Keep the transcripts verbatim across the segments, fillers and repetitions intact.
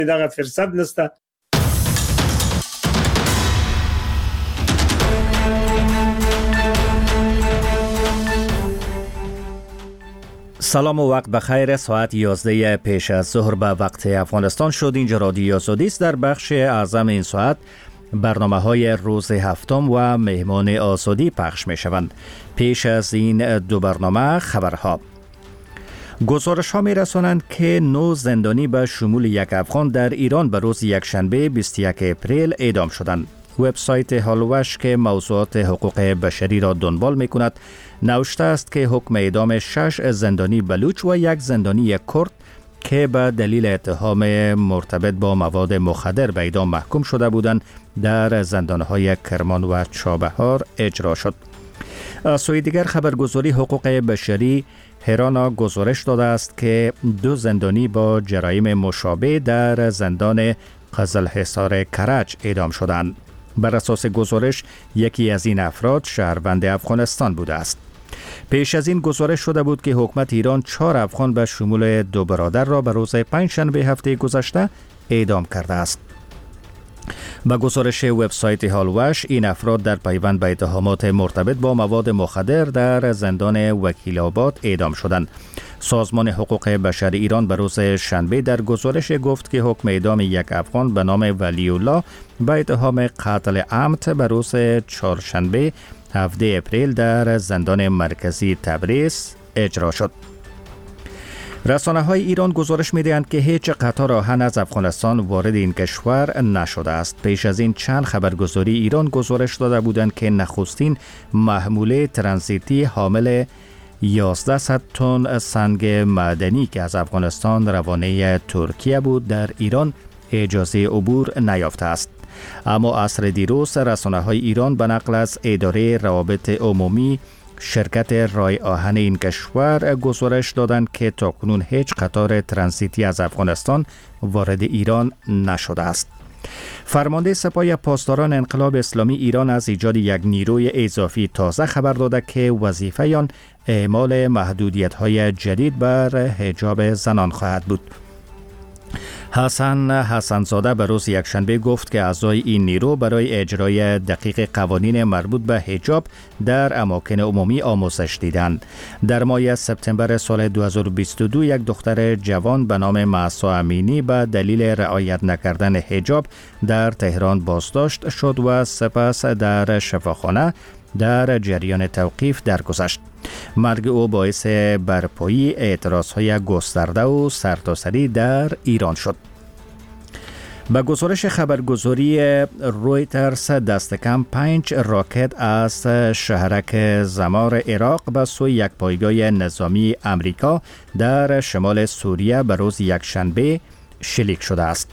دغه فرصت نسته. سلام و وقت بخیر. ساعت یازده پیش از ظهر به وقت افغانستان شد. اینجا رادیو آزادی است. در بخش اعظم این ساعت برنامه های روز هفتم و مهمان آزادی پخش می شوند. پیش از این دو برنامه خبرها. گزارش ها می رسانند که نو زندانی به شمول یک افغان در ایران به روز یکشنبه بیست و یک اپریل اعدام شدند. وبسایت هالوش که موضوعات حقوق بشری را دنبال می کند نوشته است که حکم اعدام شش زندانی بلوچ و یک زندانی کرد که به دلیل اتهام مرتبط با مواد مخدر به اعدام محکوم شده بودند در زندانهای کرمان و چابهار اجرا شد. از سوی دیگر خبرگزاری حقوق بشری هرانا گزارش داده است که دو زندانی با جرایم مشابه در زندان قزلحصار کرج اعدام شدند. بر اساس گزارش یکی از این افراد شهروند افغانستان بوده است. پیش از این گزارش شده بود که حکومت ایران چهار افغان به شمول دو برادر را به روز پنجشنبه هفته گذشته اعدام کرده است. با گزارش وبسایت هالوش این افراد در پیوند به اتهامات مرتبط با مواد مخدر در زندان وکیل آباد اعدام شدند. سازمان حقوق بشر ایران به روز شنبه در گزارش گفت که حکم اعدام یک افغان به نام ولی الله به اتهام قتل عمد به روز چهارشنبه هفده اپریل در زندان مرکزی تبریز اجرا شد. رسانه های ایران گزارش می دهند که هیچ قطار آهن از افغانستان وارد این کشور نشده است. پیش از این چند خبرگزاری ایران گزارش داده بودند که نخستین محموله ترانزیتی حامل یازده تن سنگ معدنی که از افغانستان روانه ترکیه بود در ایران اجازه عبور نیافته است. اما عصر دیروز رسانه های ایران به نقل از اداره روابط عمومی شرکت رای آهن این کشور گزارش دادند که تاکنون هیچ قطار ترانزیتی از افغانستان وارد ایران نشده است. فرمانده سپاه پاسداران انقلاب اسلامی ایران از ایجاد یک نیروی اضافی تازه خبر داده که وظیفه آن اعمال محدودیت‌های جدید بر حجاب زنان خواهد بود. حسن حسنزاده به روز یکشنبه گفت که اعضای این نیرو برای اجرای دقیق قوانین مربوط به حجاب در اماکن عمومی آموزش دیدند. در ماه سپتامبر سال دو هزار و بیست و دو یک دختر جوان به نام مهسا امینی به دلیل رعایت نکردن حجاب در تهران بازداشت شد و سپس در شفاخانه در جریان توقیف درگذشت. مرگ او باعث برپایی اعتراضهای گسترده و سرتاسری در ایران شد. به گزارش خبرگزاری رویترز دست کم پنج راکت از شهرک زمار عراق به سوی یک پایگاه نظامی امریکا در شمال سوریه به روز یکشنبه شلیک شده است.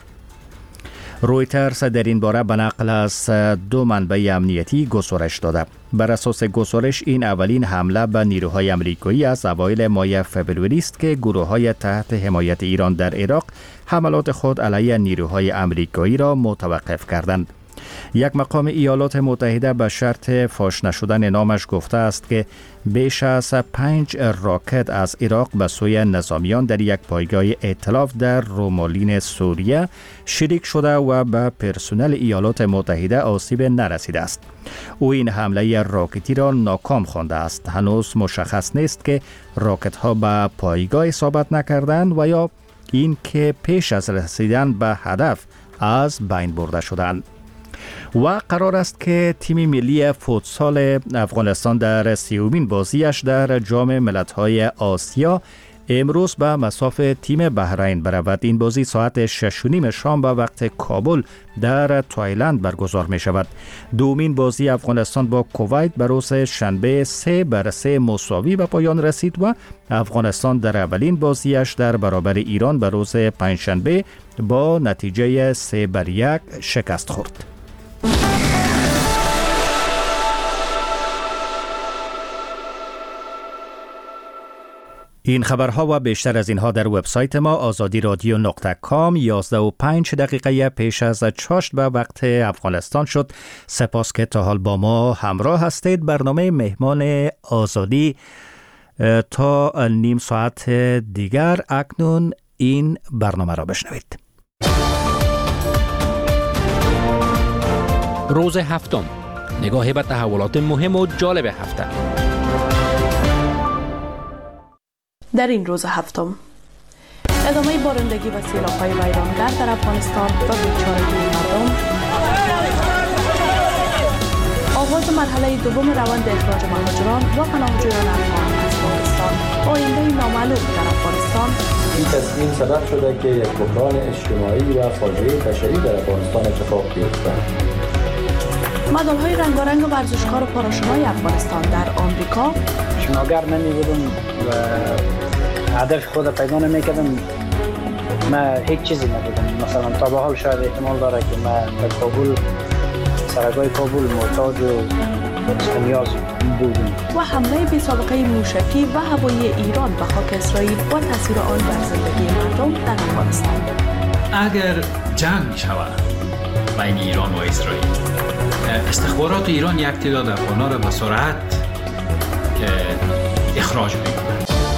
رویترز در این باره به نقل از دو منبع امنیتی گزارش داده. بر اساس گزارش این اولین حمله به نیروهای امریکایی از اوایل ماه فوریه است که گروه‌های تحت حمایت ایران در عراق حملات خود علیه نیروهای امریکایی را متوقف کردند. یک مقام ایالات متحده به شرط فاش نشدن نامش گفته است که بیش از پنج راکت از عراق به سوی نظامیان در یک پایگاه ائتلاف در رومالین سوریه شلیک شده و به پرسنل ایالات متحده آسیب نرسیده است. او این حمله راکتی را ناکام خوانده است. هنوز مشخص نیست که راکت ها به پایگاه اصابت نکردند و یا این که پیش از رسیدن به هدف از بین برده شدند. و قرار است که تیم ملی فوتسال افغانستان در سیومین بازیش در جام ملت‌های آسیا امروز به مصاف تیم بحرین برود. این بازی ساعت شش و نیم شام به وقت کابل در تایلند برگزار می شود. دومین بازی افغانستان با کویت به روز شنبه سه بر سه مساوی به پایان رسید و افغانستان در اولین بازیش در برابر ایران به روز پنجشنبه با نتیجه سه بر یک شکست خورد. این خبرها و بیشتر از اینها در وبسایت ما آزادی رادیو نقطه کام یازده و پنج دقیقه پیش از چاشت به وقت افغانستان شد. سپاس که تا حال با ما همراه هستید. برنامه مهمان آزادی تا نیم ساعت دیگر. اکنون این برنامه را بشنوید. روز هفتم، نگاهی به تحولات مهم و جالب هفته. در این روز هفتم، ادامه بارندگی و سیلاب‌های ویرانگر در افغانستان و بیچارگی مردم، آغاز مرحله دوم روند اخراج مهاجران و پناهجویان افغان از پاکستان، آینده نامعلوم در افغانستان. این تصمیم سبب شده که یک بحران اجتماعی و فاجعه بشری در افغانستان اتفاق بیفتد. مدال‌های رنگارنگ ورزشکار پاراشنای افغانستان در آمریکا. شناگر نمی‌بودم و هدف خود پیدا نمی‌کردم. من هیچ چیزی نبودم. مثلا تا به حال شاید احتمال داره که من در کابل، سرگاه کابل محتاج و نیاز بودم. و حمله بی سابقه موشکی و هوایی ایران به خاک اسرائیل و تاثیر آن بر زندگی مردم در افغانستان. اگر جنگ شود بین ایران و اسرائیل، استخبارات ایران یک تعداد افغان‌ها را به سرعت اخراج می‌کنند.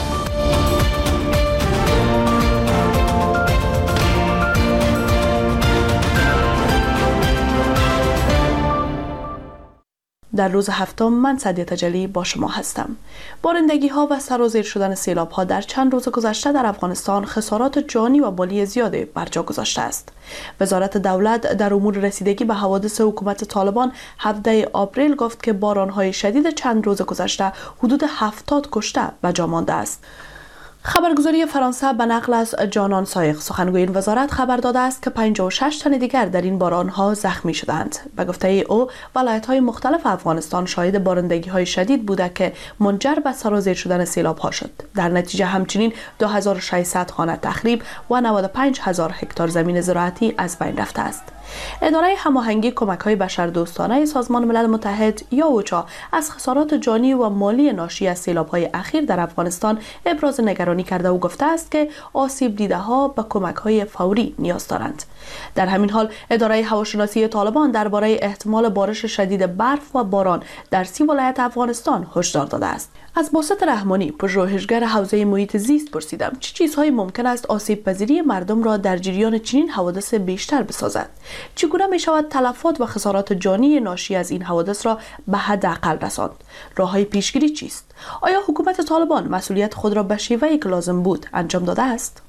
در روز هفتم من سعدیه تجلی با شما هستم. بارندگی ها و سرازیر شدن سیلاب ها در چند روز گذشته در افغانستان خسارات جانی و مالی زیادی بر جا گذاشته است. وزارت دولت در امور رسیدگی به حوادث حکومت طالبان هفدهم آوریل گفت که باران های شدید چند روز گذشته حدود هفتاد کشته به جا مانده است. خبرگزاری فرانسه به نقل از جانان سایق سخنگوی این وزارت خبر داده است که پنجاه و شش تن دیگر در این باران‌ها زخمی شدند. به گفته او، ولایت‌های مختلف افغانستان شاهد بارندگی‌های شدید بوده که منجر به سرازیر شدن سیلاب‌ها شد. در نتیجه همچنین دو هزار و ششصد خانه تخریب و نود و پنج هزار هکتار زمین زراعتی از بین رفته است. اداره هماهنگی کمک‌های بشردوستانه سازمان ملل متحد یا اوچا از خسارات جانی و مالی ناشی از سیلاب‌های اخیر در افغانستان ابراز نگرانی کرده و گفته است که آسیب دیده‌ها به کمک‌های فوری نیاز دارند. در همین حال اداره هواشناسی طالبان درباره احتمال بارش شدید برف و باران در سی ولایت افغانستان هشدار داده است. از باسط رحمانی، پژوهشگر حوزه محیط زیست پرسیدم چه چیزهایی ممکن است آسیب پذیری مردم را در جریان چنین حوادث بیشتر بسازد؟ چگونه می شود تلفات و خسارات جانی ناشی از این حوادث را به حداقل رساند؟ راههای پیشگیری چیست؟ آیا حکومت طالبان مسئولیت خود را به شیوهی که لازم بود انجام داده است؟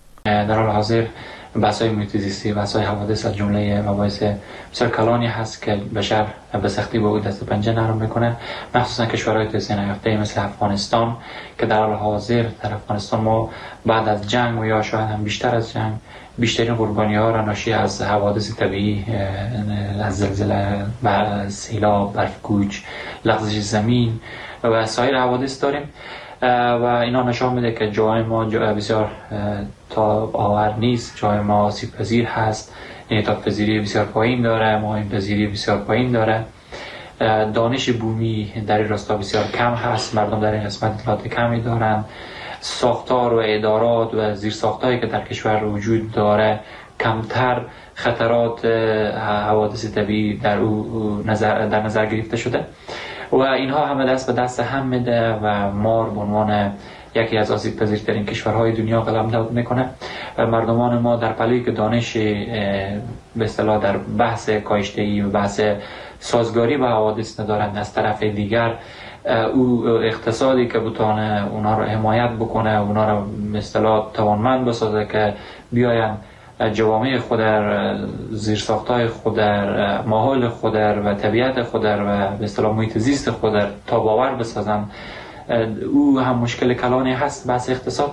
در حال حاضر بحث‌های محیط زیستی، بحث‌های حوادث از جمله مباحث بسیار کلانی هست که بشر به سختی با او دست پنجه نرم میکنه، مخصوصا کشورهای توسعه نیافته مثل افغانستان که در حال حاضر در افغانستان ما بعد از جنگ و یا شاید هم بیشتر از جنگ بیشترین قربانی ها را ناشی از حوادث طبیعی، از زلزله، سیلاب، برف‌کوچ، لغزش زمین و سایر حوادث داریم و اینا نشان میده که جای ما جای بسیار تا آور نیست، جای ما آسیب پذیر هست، انعطاف پذیری بسیار پایین داره، مهاجم پذیری بسیار پایین داره، دانش بومی در این راستا بسیار کم هست، مردم در این قسمت اطلاعات کمی دارن، ساختار و ادارات و زیرساختایی که در کشور وجود داره کمتر خطرات حوادث طبیعی در او نظر در نظر گرفته شده و اینها همه دست به دست هم میده و ما به عنوان یکی از آسیب پذیرترین کشورهای دنیا قلمداد میکنه و مردمان ما در پلوی که دانش به اصطلاح در بحث کاشته‌ای و بحث سازگاری با حوادث ندارند، از طرف دیگر او اقتصادی که بتونه اونا رو حمایت بکنه، اونا رو به اصطلاح توانمند بسازه که بیاین جوامع خود در زیرساختای خود در ماحول خود و طبیعت خود و به اصطلاح محیط زیست خود در تاب‌آور بسازن، او هم مشکل کلانی هست. بحث اقتصاد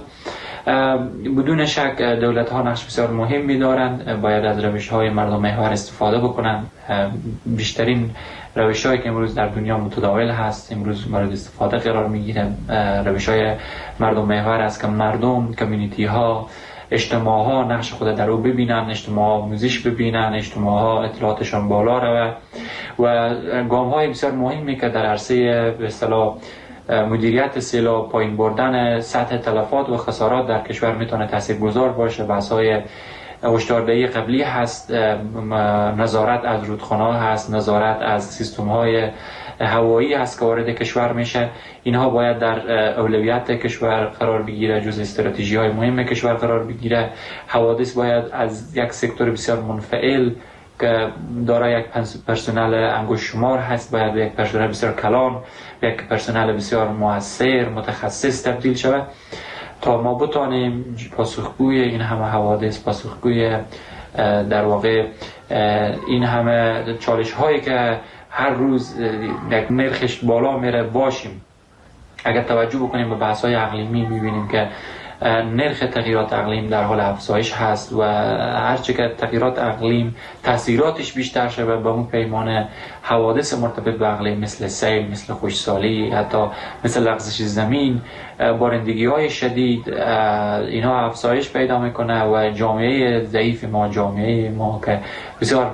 بدون شک دولت ها نقش بسیار مهمی دارند، باید از روش های مردم محور استفاده بکنن. بیشترین روش هایی که امروز در دنیا متداول هست امروز مورد استفاده قرار میگیره روش های مردم محور است که مردم، کمیونیتی ها، اجتماع ها نقش خود در او ببینن، اجتماع ها موزش ببینن، اجتماع ها اطلاعاتشان بالا روه و گام های بسیار مهمی که در عرصه به اصطلاح مدیریت سیلاب، پایین بردن سطح تلفات و خسارات در کشور میتونه تاثیرگذار باشه. بحث‌های هشداردهی قبلی هست، نظارت از رودخانه‌ها هست، نظارت از سیستم‌های هوایی هست که وارد کشور میشه. اینها باید در اولویت کشور قرار بگیره، جز استراتژی‌های مهم کشور قرار بگیره. حوادث باید از یک سکتور بسیار منفعل که دارای یک پرسنل انگشت شمار هست باید به یک پرسنل بسیار کلان، به یک پرسنل بسیار مؤثر متخصص تبدیل شود تا ما بتانیم پاسخگوی این همه حوادث، پاسخگوی در واقع این همه چالش هایی که هر روز یک نرخش بالا میره باشیم. اگر توجه بکنیم به بحث های اقلیمی میبینیم که نرخ تغییرات اقلیم در حال افزایش هست و هرچه که تغییرات اقلیم تاثیراتش بیشتر شده به اون پیمان حوادث مرتبط به اقلیم مثل سیل، مثل خشکسالی، حتی مثل لغزش زمین، بارندگی های شدید، اینا افزایش پیدا میکنه و جامعه ضعیف ما، جامعه ما که بسیار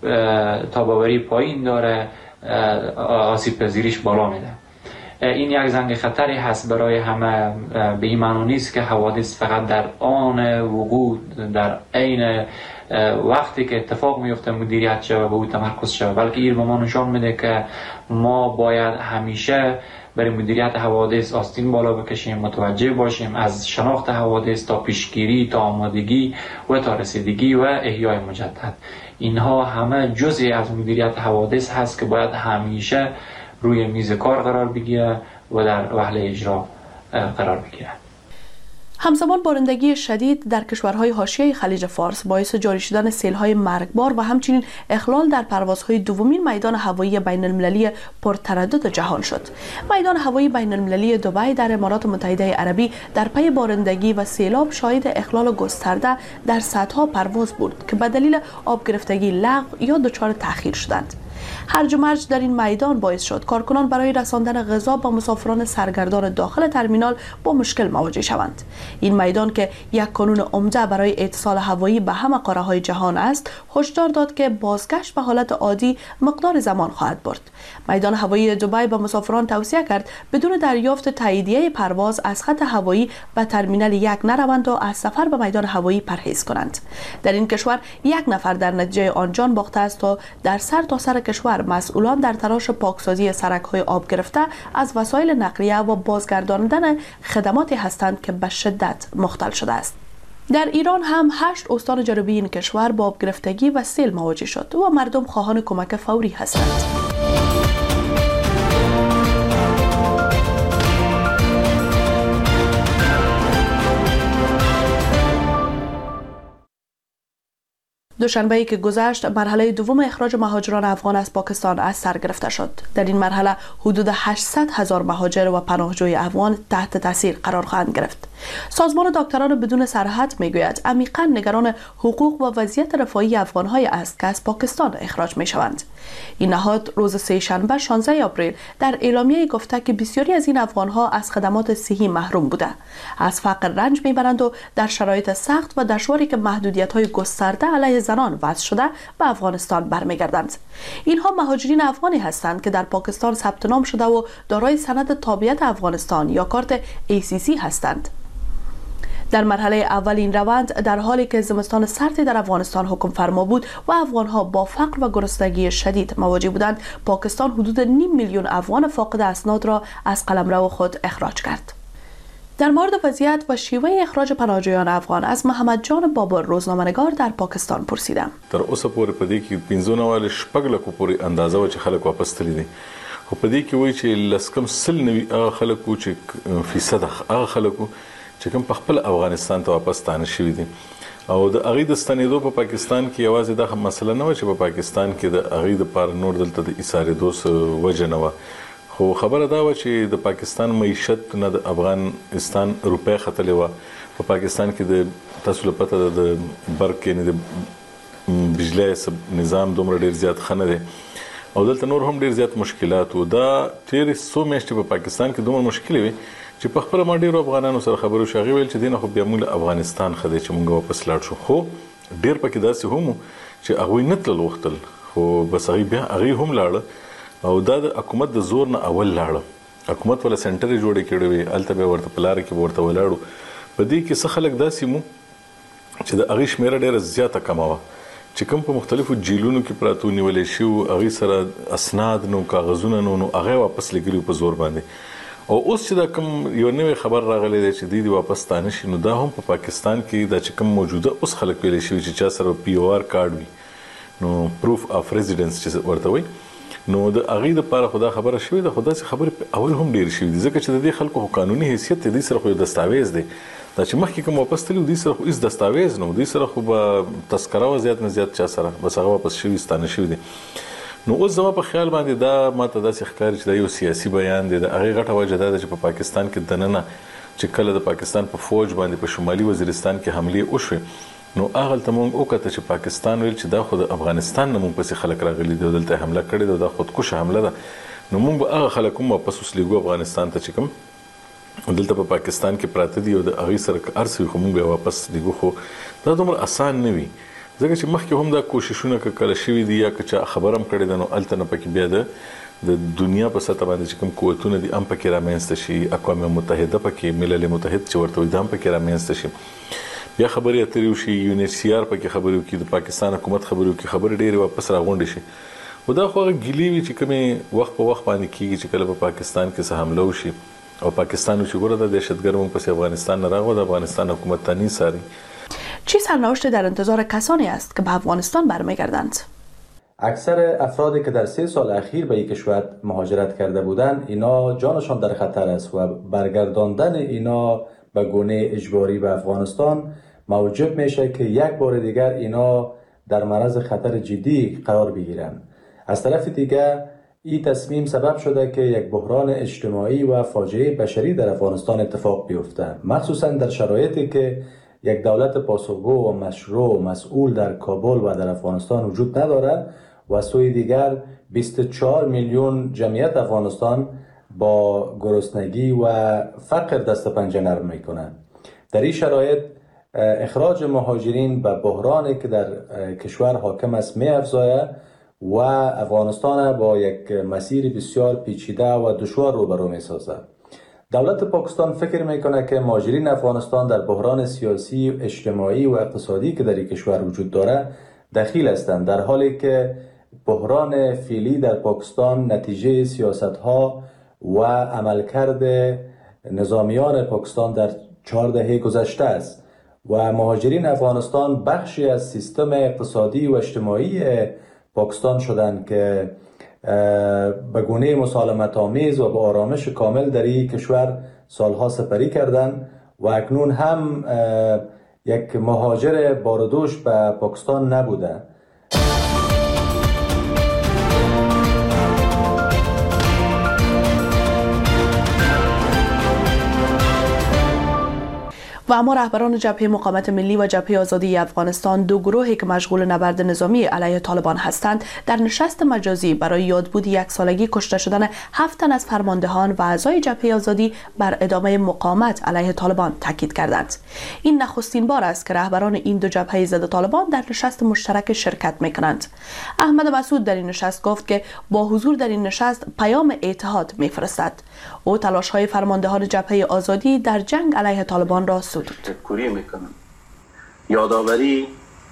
تاباوری پایین داره، آسیب پذیریش بالا میده. این یک زنگ خطری هست برای همه. به این معنی نیست که حوادث فقط در آن وقوع در عین وقتی که اتفاق میفته مدیریت شود و به او تمرکز شود، بلکه این به ما نشان میده که ما باید همیشه برای مدیریت حوادث آستین بالا بکشیم، متوجه باشیم از شناخت حوادث تا پیشگیری، تا آمادگی و تا رسیدگی و احیای مجدد. اینها همه جزئی از مدیریت حوادث هست که باید همیشه روی میز کار قرار بگیره و در وهله اجرا قرار بگیره. همزمان بارندگی شدید در کشورهای حاشیه خلیج فارس باعث جاری شدن سیل‌های مرگبار و همچنین اخلال در پروازهای دومین میدان هوایی بین المللی پرتردد جهان شد. میدان هوایی بین المللی دبی در امارات متحده عربی در پی بارندگی و سیلاب شاهد اخلال گسترده در صدها پرواز بود که به دلیل آب گرفتگی لغو یا دچار تأخیر شدند. هرج و مرج در این میدان باعث شد کارکنان برای رساندن غذا با مسافران سرگردان داخل ترمینال با مشکل مواجه شوند. این میدان که یک کانون عمده برای اتصال هوایی به همه قاره‌های جهان است، هشدار داد که بازگشت به حالت عادی مقدار زمان خواهد برد. میدان هوایی دبی به مسافران توصیه کرد بدون دریافت تاییدیه پرواز از خط هوایی به ترمینال یک نروند و از سفر به میدان هوایی پرهیز کنند. در این کشور یک نفر در نتیجه آن جان باخته است و در سر تا سر کشور مسئولان در تلاش پاکسازی سرک‌های آب گرفته از وسایل نقلیه و بازگرداندن خدماتی هستند که به شدت مختل شده است. در ایران هم هشت استان جنوبی این کشور با آب گرفتگی و سیل مواجه شد و مردم خواهان کمک فوری هستند. دوشنبه‌ای که گذشت مرحله دوم اخراج مهاجران افغان از پاکستان از سر گرفته شد. در این مرحله حدود هشتصد هزار مهاجر و پناهجوی افغان تحت تاثیر قرار خواهند گرفت. سازمان دکتران بدون سرحد میگوید عمیقاً نگران حقوق و وضعیت رفاهی افغان‌های است که از پاکستان اخراج می‌شوند. این نهاد روز سه‌شنبه شانزده آپریل در اعلامیه گفته که بسیاری از این افغان‌ها از خدمات صحی محروم بوده، از فقر رنج می‌برند و در شرایط سخت و دشواری که محدودیت‌های گسترده علیه زنان وضع شده به افغانستان برمیگردند. اینها مهاجرین افغانی هستند که در پاکستان ثبت نام شده و دارای سند تابعیت افغانستان یا کارت ای سی سی هستند. در مرحله اول این روند در حالی که زمستان سردی در افغانستان حکم فرما بود و افغانها با فقر و گرسنگی شدید مواجه بودند، پاکستان حدود نیم میلیون افغان فاقد اسناد را از قلمرو خود اخراج کرد. در مورد وضعیت و شیوه اخراج پناهجویان افغان از محمد جان بابر روزنامه‌نگار در پاکستان پرسیدم. تر اوسه پورې په دې کې پنځونه والے شپږ لکو پورې اندازه و چې خلک واپس تللی دي. خو په دې کې وایي چې لسکم سل نوي هغه خلکو چې فیصد هغه خلکو چې کوم په خپل افغانستان ته واپس ستانه شوي دي او د هغې د ستنېدو په پاکستان کې یوازې دا مسله نه وه چې په پاکستان کې د هغې دپاره نور دلته د ایسارېدو څه وجه نه وه، خو خبره دا وه چې د پاکستان معیشت نه د افغانستان روپۍ ختلې وه. په پاکستان کې د تاسو له پته ده د برق یعنې د بجلی نظام دومره ډېر زیات ښه نه دی او دلته نور هم ډېر زیات مشکلات وو. دا تېرې څو میاشتې په پاکستان کې دومره مشکلې وې چې په خپله ما ډېرو افغانانو سره خبرې وشوې. هغې ویل چې دې نه خو بیا موږ له افغانستان ښه دی چې موږ واپس لاړ شو، خو ډېر پکې داسې هم وو چې هغوی نه تلل غوښتل، خو بس هغوی بیا هغوی هم لاړه او دا د حکومت د زور نه اول لاړه. حکومت ولا سنټر یې جوړې کړې وې، هلته بیا ورته په لاره کې به ورته ولاړو. په دې کې څه خلک داسې مو چې د هغې شمېره ډېره زیاته کمه وه چې کوم په مختلفو جیلونو کې پراته ونیولی شوي، هغې سره اسناد نو کاغذونه نو نو هغه یې واپس لګلي په زور باندې. او اوس چې دا کوم یو نوی خبر راغلی دی چې دوی دې واپس ستانه شي، نو دا هم په پاکستان کې دا چې کوم موجوده اوس خلک ویلی شوي چې چا سره پی او آر کارډ وي نو پروف اف ریزیدنس چې ورته وي نو د هغې دپاره خو دا خبره شوې ده، خو داسې خبرې اول هم ډېرې شوي دي، ځکه چې د دې خلکو خو قانوني حیثیت دی، دوی سره خو یو دستاویز دی. دا چې مخکې کوم واپس تللي دوی سره خو هېڅ دستاویز نه و، دوی سره خو به تذکره وه زیات نه زیات چا سره، بس هغه واپس شوي ستانه شوي دي. نو اوس زما په خیال باندې دا ماته داسې ښکاري چې دا یو سیاسي بیان دی. د هغې غټه وجه دا ده چې په پاکستان کې دننه چې کله د پاکستان په فوج باندې په شمالي وزیرستان کې حملې وشوې نو هغلته موږ وکته چې پاکستان ویل چې دا خو د افغانستان نه موږ پسې خلک راغلي دي او دلته حمله کړې ده، دا خودکشه حمله ده. نو موږ به هغه خلک هم واپس وسلیږو افغانستان ته چې کوم دلته په پاکستان کې پراته دي او د هغې سره که هر څه وي خو موږ به واپس لیږو. خو دا دومره اسان نه وي، ځکه چې مخکې هم دا کوششونه که کله شوي دي یا که چا خبر هم کړې ده نو هلته نه پکې بیا د د دنیا په سطح باندې چې کوم قوتونه دي هم پکې رامنځته شي، اقوام متحده پکې ملل متحد چې ورته وایي دا هم پکې رامنځته شي، بیا خبرې اترې وشي، یو ان ایچ سی آر پکې خبرې وکړي، د پاکستان حکومت خبرې وکړي، خبرې ډېرې واپس راغونډې شي. خو دا خو هغه ګیلې وي چې کومې وخت په وخت باندې کېږي چې کله په پاکستان کې څه حمله وشي او پاکستان چې ګوره دا دهشتګر موږ پسې افغانستان نه راغلو، د افغانستان حکومت ته نیساري. چه سرنوشتی در انتظار کسانی است که به افغانستان برمیگردند؟ اکثر افرادی که در سه سال اخیر به این کشور مهاجرت کرده بودند اینا جانشان در خطر است و برگرداندن اینا به گونه اجباری به افغانستان موجب میشه که یک بار دیگر اینا در معرض خطر جدی قرار بگیرند. از طرف دیگر این تصمیم سبب شده که یک بحران اجتماعی و فاجعه بشری در افغانستان اتفاق بیفته، مخصوصا در شرایطی که یک دولت پاسخگو و مشروع و مسئول در کابل و در افغانستان وجود ندارد و از سوی دیگر بیست و چهار میلیون جمعیت افغانستان با گرسنگی و فقر دست پنجه نرم میکنند. در این شرایط اخراج مهاجرین به بحرانی که در کشور حاکم است می افزاید و افغانستان با یک مسیر بسیار پیچیده و دشوار روبرو می سازد. دولت پاکستان فکر میکنه که مهاجرین افغانستان در بحران سیاسی، اجتماعی و اقتصادی که در این کشور وجود داره دخیل هستند، در حالی که بحران فعلی در پاکستان نتیجه سیاست‌ها و عملکرد نظامیان پاکستان در چهار دهه گذشته است و مهاجرین افغانستان بخشی از سیستم اقتصادی و اجتماعی پاکستان شدند که به گونه مسالمت آمیز و با آرامش کامل در این کشور سالها سپری کردند و اکنون هم یک مهاجر باردوش به پاکستان نبوده. و اما رهبران جبهه مقاومت ملی و جبهه آزادی افغانستان، دو گروهی که مشغول نبرد نظامی علیه طالبان هستند، در نشست مجازی برای یادبود یک سالگی کشته شدن هفت تن از فرماندهان و اعضای جبهه آزادی بر ادامه مقاومت علیه طالبان تاکید کردند. این نخستین بار است که رهبران این دو جبهه ضد طالبان در نشست مشترک شرکت می‌کنند. احمد مسعود در این نشست گفت که با حضور در این نشست پیام اتحاد می‌فرستد. او تلاش‌های فرماندهان جبهه آزادی در جنگ علیه طالبان را تشکری میکنم. یادآوری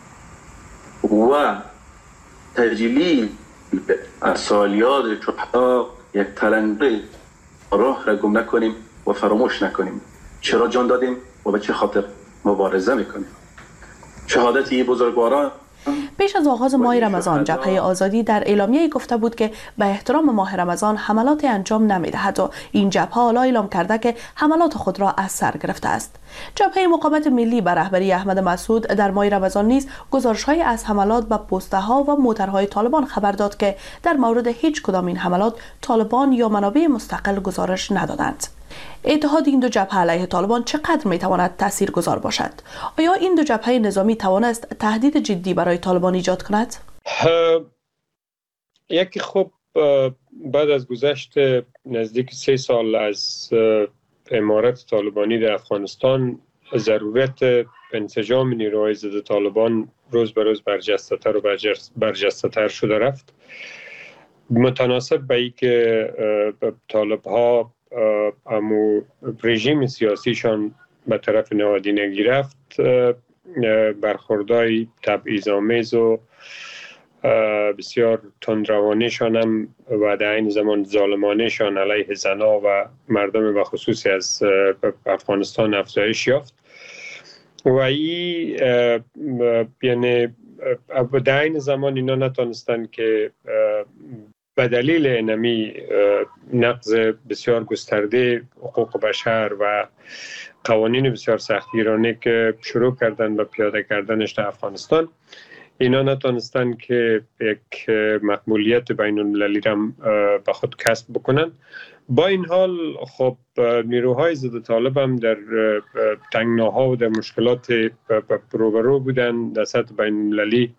و تجلیل از سالیات شهدا یک تلنگری راه را گم نکنیم و فراموش نکنیم. چرا جان دادیم و به چه خاطر مبارزه میکنیم. شهادت این بزرگواران پیش از آغاز ماه رمضان جبهه آزادی در اعلامیه گفته بود که به احترام ماه رمضان حملات انجام نمی‌دهد و این جبهه حالا اعلام کرده که حملات خود را از سر گرفته است. جبهه مقاومت ملی به رهبری احمد مسعود در ماه رمضان نیز گزارش‌های از حملات به پست‌ها و موترهای طالبان خبر داد که در مورد هیچ کدام این حملات طالبان یا منابع مستقل گزارش ندادند. اتحاد این دو جبهه علیه طالبان چقدر میتواند تاثیرگذار باشد؟ آیا این دو جبهه نظامی توانست تهدید جدی برای طالبان ایجاد کند؟ یکی خب بعد از گذشت نزدیک سه سال از امارت طالبانی در افغانستان، ضرورت انسجام نیروهای ضد طالبان روز به روز برجسته‌تر و برجسته‌تر شده رفت. متناسب با اینکه طالب‌ها امو رژیم سیاسیشان به طرف نهادینگی رفت، برخوردهای تبعیض‌آمیز و بسیار تندروانه‌شان هم و در این زمان ظالمانه‌شان علیه زنان و مردم و خصوصی از افغانستان افزایش یافت و این یعنی به عین زمان اینا نتونستن که به دلیل اینمی نقض بسیار گسترده حقوق بشر و قوانین بسیار سختگیرانه که شروع کردن به پیاده کردنش در افغانستان، اینا نتونستن که یک مقبولیت بین المللی را به خود کسب بکنن. با این حال خب نیروهای ضد طالب هم در تنگناها و در مشکلات روبرو بودن. در سطح بین المللی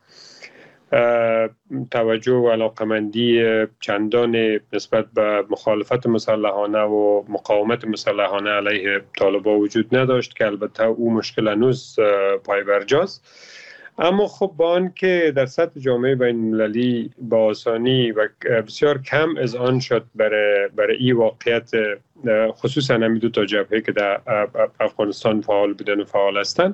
توجه و علاقمندی چندان نسبت به مخالفت مسلحانه و مقاومت مسلحانه علیه طالبان وجود نداشت که البته او مشکل هنوز پای برجاست. اما خب با آن که در سطح جامعه بین المللی با آسانی و بسیار کم از آن شد برای برای این واقعیت، خصوصا همین دو تا جبهه که در افغانستان فعال بودن و فعال هستند،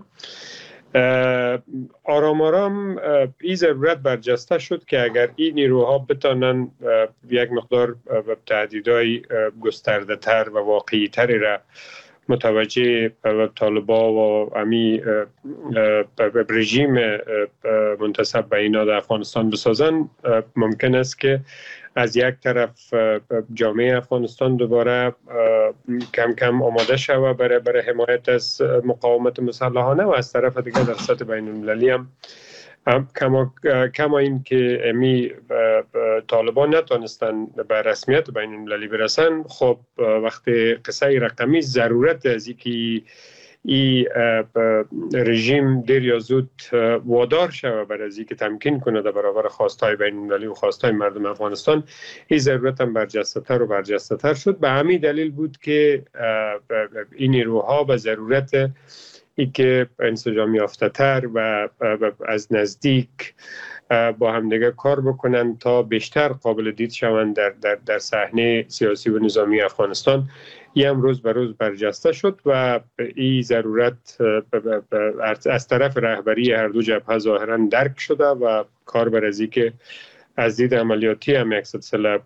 آرام آرام این ضرورت برجسته شد که اگر این نیروها بتانن یک مقدار تهدیدهای گسترده تر و واقعی تری را متوجه طالبان و امی رژیم منتسب به اینا در افغانستان بسازن، ممکن است که از یک طرف جامعه افغانستان دوباره کم کم آماده شود برای برای حمایت از مقاومت مسلحانه و از طرف دیگر در سطح بین المللی هم کما کما این که امی طالبان نتونستن به رسمیت بین المللی برسن. خب وقتی قصه رقمی ضرورت از اینکه این رژیم دیر یا زود وادار شود برای از اینکه تمکین کنه در برابر خواستهای بین المللی و خواستهای مردم افغانستان، این ضرورت هم برجسته تر و برجسته تر شد. به همین دلیل بود که این نیروها به ضرورت ای که انسجام یافته تر و از نزدیک با هم دیگه کار بکنن تا بیشتر قابل دید شوند در در در صحنه سیاسی و نظامی افغانستان، این هم روز به روز برجسته شد و این ضرورت از طرف رهبری هر دو جبهه ظاهرا درک شده و کار بر از که از دید عملیاتی هم یک سلسله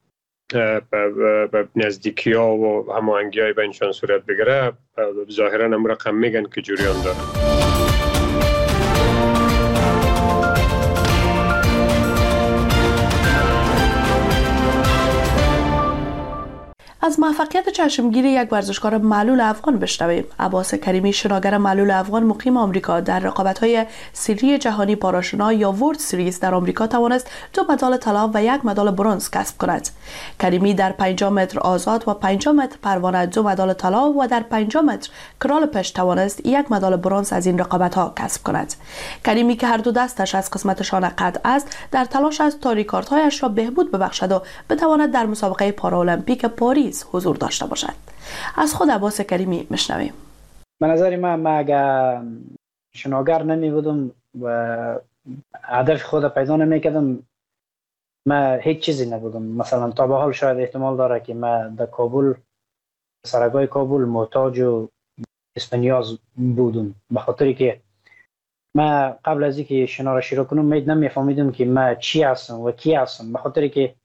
به نزدیکی ها و هماهنگی های بینشان صورت بگیره، ظاهرا هم رقم میگن که جریان داره. از موفقیت چشمگیر یک ورزشکار معلول افغان بشنویم. عباس کریمی، شناگر معلول افغان مقیم آمریکا، در رقابت‌های سری جهانی پاراشنا یا ورلد سریز در آمریکا توانست دو مدال طلا و یک مدال برنز کسب کند. کریمی در پنجاه متر آزاد و پنجاه متر پروانه دو مدال طلا و در پنجاه متر کرال پشت توانست یک مدال برنز از این رقابت‌ها کسب کند. کریمی که هر دو دستش از قسمت شانه قطع است، در تلاش است تا ریکاردهایش را بهبود ببخشد و بتواند در مسابقه پارالمپیک پاریس حضور داشته باشد. از خود عباس کریمی میشنویم. به نظر من ما اگر شناگر نمی بودم و هدف خود پیدا نمی کردم، ما هیچ چیزی نبودم. مثلا تا به حال شاید احتمال داره که ما در کابل، سرگاه کابل محتاج و اسپانیاز بودم، به خاطری که ما قبل از اینکه شنا را شروع کنم می نمیفهمیدم که ما چی هستم و کی هستم، به خاطری که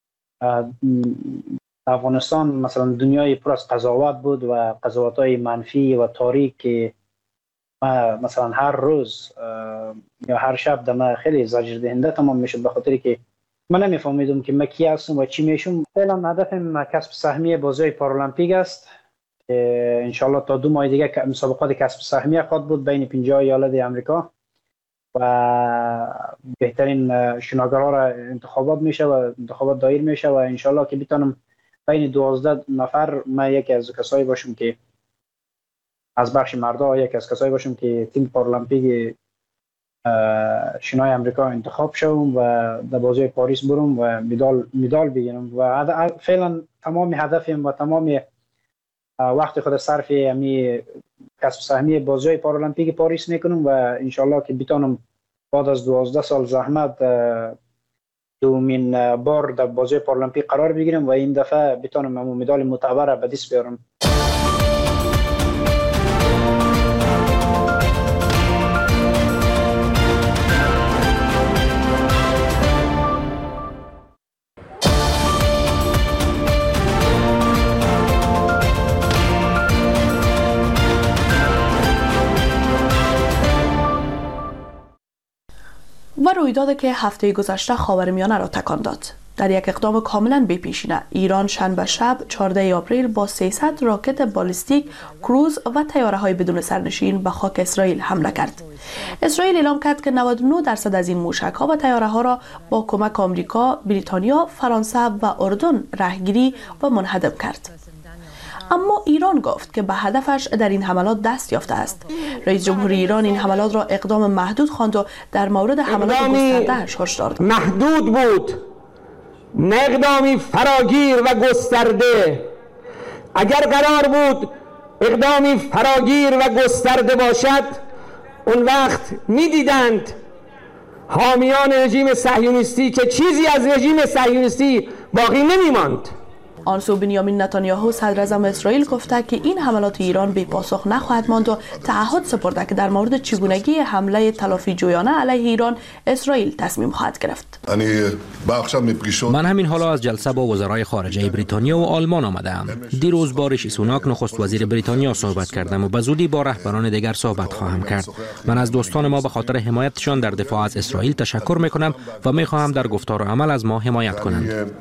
افغانستان مثلا دنیای پر از قضاوت بود و قضاوت‌های منفی و تاریک که ما مثلا هر روز یا هر شب دم خیلی زجر دهنده تمام میشد، به خاطری که من نمیفهمیدم که من کی هستم و چی میشم. فعلا هدفم کسب سهمیه بازی پارالمپیک است که ان شاء الله تا دو ماه دیگه مسابقات کسب سهمیه خواهد بود بین پنجاه ایالت آمریکا و بهترین شناگرها را انتخابات میشه و انتخابات دایر میشه و ان شاء الله که بتونم بین دوازده نفر ما یکی از کسایی باشم که از بخش مردا یکی از کسایی باشم که تیم پارالمپیک شنای آمریکا انتخاب شوم و در بازی پاریس برم و مدال مدال بگیرم. و فعلا تمام هدفم و تمام وقت خود صرف امی کسب سهمیه بازی پارالمپیک پاریس میکنم و ان شاء الله که بتونم بعد از دوازده سال زحمت دومین بار در بازی پارالمپیک قرار بگیرم و این دفعه بتونم همون مدال معتبر به دست بیارم. رویدادی که هفته گذشته خاورمیانه را تکان داد. در یک اقدام کاملا بی‌پیشینه، ایران شنبه شب چهاردهم آپریل با سیصد راکت بالستیک، کروز و طیاره‌های بدون سرنشین به خاک اسرائیل حمله کرد. اسرائیل اعلام کرد که نود و نه درصد از این موشک‌ها و طیاره‌ها را با کمک آمریکا، بریتانیا، فرانسه و اردن راهگیری و منهدم کرد. اما ایران گفت که به هدفش در این حملات دست یافته است. رئیس جمهور ایران این حملات را اقدام محدود خواند و در مورد حملات گسترده‌اش هشدار داد. محدود بود، نه اقدامی فراگیر و گسترده. اگر قرار بود اقدامی فراگیر و گسترده باشد، اون وقت می‌دیدند حامیان رژیم صهیونیستی که چیزی از رژیم صهیونیستی باقی نمی‌ماند. آن سو بنیامین نتانیاهو صدر اعظم اسرائیل گفته که این حملات ایران بی پاسخ نخواهد ماند و تعهد سپرده که در مورد چگونگی حمله تلافی جویانه علیه ایران اسرائیل تصمیم خواهد گرفت. من همین حالا از جلسه با وزرای خارجه بریتانیا و آلمان آمدم. دیروز با ریشی سوناک نخست وزیر بریتانیا صحبت کردم و به زودی با رهبران دیگر صحبت خواهم کرد. من از دوستان ما به خاطر حمایتشان در دفاع از اسرائیل تشکر میکنم و میخواهم در گفتار و عمل از ما حمایت کنند.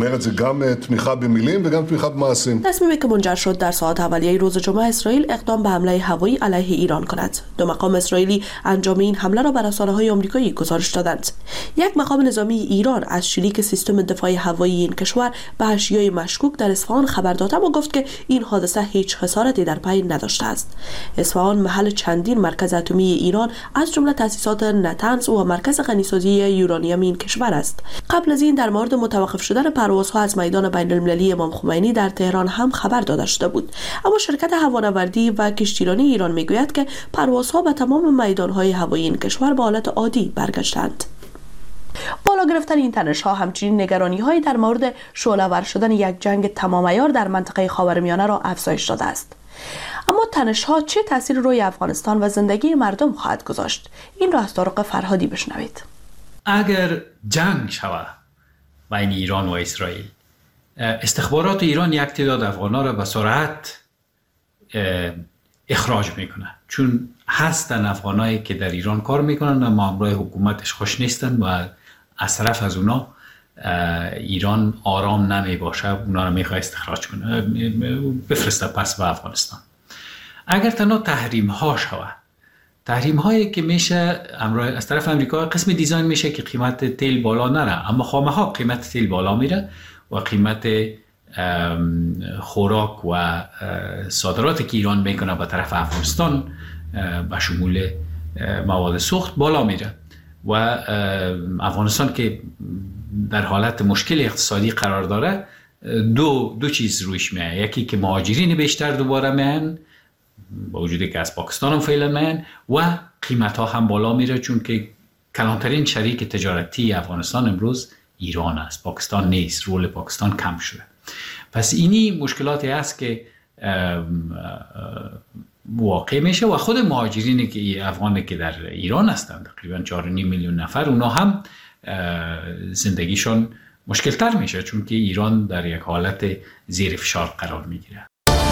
تصمیمی که منجر شد در ساعات اولیه روز جمعه اسرائیل اقدام به حمله هوایی علیه ایران کند. دو مقام اسرائیلی انجام این حمله را به رسانه‌های آمریکایی گزارش دادند. یک مقام نظامی ایران از شلیک سیستم دفاع هوایی این کشور به اشیای مشکوک در اصفهان خبر داد و گفت که این حادثه هیچ خسارتی در پی نداشته است. اصفهان محل چندین مرکز اتمی ایران از جمله تأسیسات نتنز و مرکز غنیسازی یورانیم این کشور است. قبل از این در مورد متوقف شدن پروازها از میدان بین‌المللی امام خمینی در تهران هم خبر داده شده بود، اما شرکت هوانوردی و کشتیرانی ایران میگوید که پروازها به تمام میدان‌های هوایی این کشور به حالت عادی برگشتند. بالا گرفتن این تنش‌ها همچنین نگرانی‌هایی در مورد شعله‌ور شدن یک جنگ تمام عیار در منطقه خاورمیانه را افزایش داده است. اما تنش‌ها چه تأثیری روی افغانستان و زندگی مردم خواهد گذاشت؟ این را از طارق فرهادی بشنوید. اگر جنگ شود بین ایران و اسرائیل، استخبارات ایران یک تعداد افغان‌ها را به سرعت اخراج میکنه، چون هستن افغانایی که در ایران کار میکنن و مامورای حکومتش خوش نیستن و از طرف از اونا ایران آرام نمی باشه، اونا را میخواد استخراج کنه، بفرسته پس به افغانستان. اگر تنها تحریم ها شود، تحریم هایی که میشه از طرف امریکا قسم دیزاین میشه که قیمت تیل بالا نره، اما خامه ها قیمت تیل بالا میره و قیمت خوراک و صادراتی که ایران میکنه به طرف افغانستان به شمول مواد سوخت بالا میره و افغانستان که در حالت مشکل اقتصادی قرار داره، دو دو چیز روش میاد. یکی که مهاجرین بیشتر دوباره میان با وجودی که از پاکستان هم فعلا میان و قیمت ها هم بالا میره، چون که کلانترین شریک تجارتی افغانستان امروز ایران است، پاکستان نیست، رول پاکستان کم شده. پس اینی مشکلاتی است که واقع میشه و خود مهاجرینی که افغانی که در ایران هستند تقریبا چهار و نیم میلیون نفر، اونا هم زندگیشون مشکل تر میشه، چون که ایران در یک حالت زیر فشار قرار میگیره.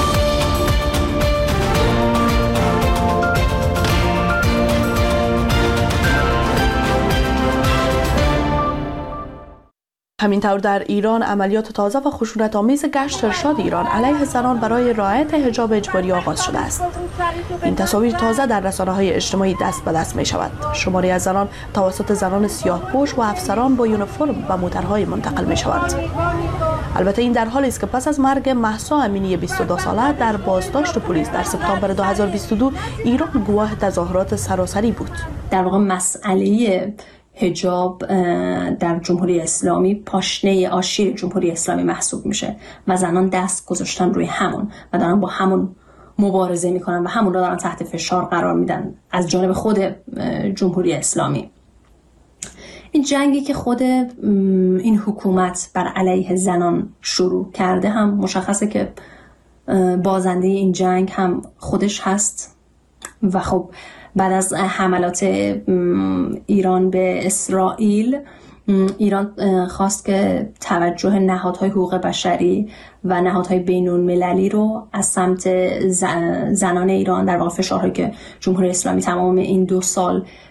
همینطور در ایران عملیات تازه و خشونت‌آمیز گشت ارشاد ایران علیه زنان برای رعایت حجاب اجباری آغاز شده است. این تصاویر تازه در رسانه‌های اجتماعی دست به دست می شود. شماری از زنان توسط زنان سیاه‌پوش و افسران با یونیفرم به موترهای منتقل می شوند. البته این در حالی است که پس از مرگ مهسا امینی بیست و دو ساله در بازداشت پلیس در سپتامبر دو هزار و بیست و دو ایران گواه تظاهرات سراسری بود. در واقع مسئله حجاب در جمهوری اسلامی پاشنه آشیل جمهوری اسلامی محسوب میشه و زنان دست گذاشتن روی همون و دارن با همون مبارزه میکنن و همون رو دارن تحت فشار قرار میدن از جانب خود جمهوری اسلامی. این جنگی که خود این حکومت بر علیه زنان شروع کرده هم مشخصه که بازنده این جنگ هم خودش هست و خب بعد از حملات ایران به اسرائیل، ایران خواست که توجه نهادهای حقوق بشری و نهادهای بین‌المللی رو از سمت زنان ایران، در واقع فشارهایی که جمهوری اسلامی تمام این دو سال